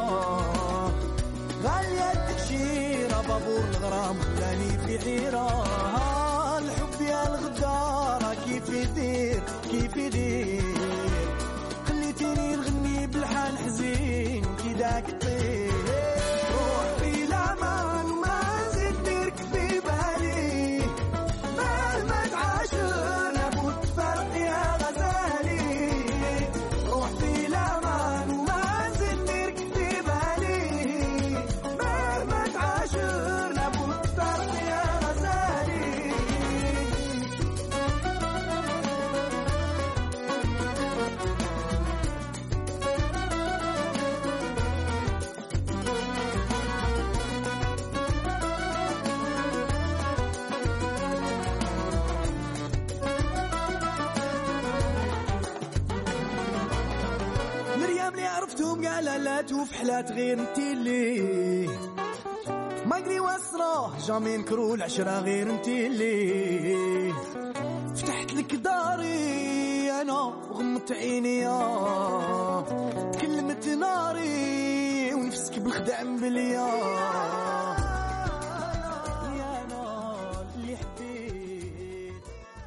[SPEAKER 9] غالية التكشيرة بابور الغرام خلاني في حيرة الحب يا الغدارة كيف يدير كيف يدير خليتيني نغني بالحال حزين كي داك الطير وفي حلات غير انتي اللي ما قري واسرة جامي نكرو العشرة غير انتي اللي فتحت لك داري انا وغمت عيني تكلمت ناري ونفسك بالخدع مبليا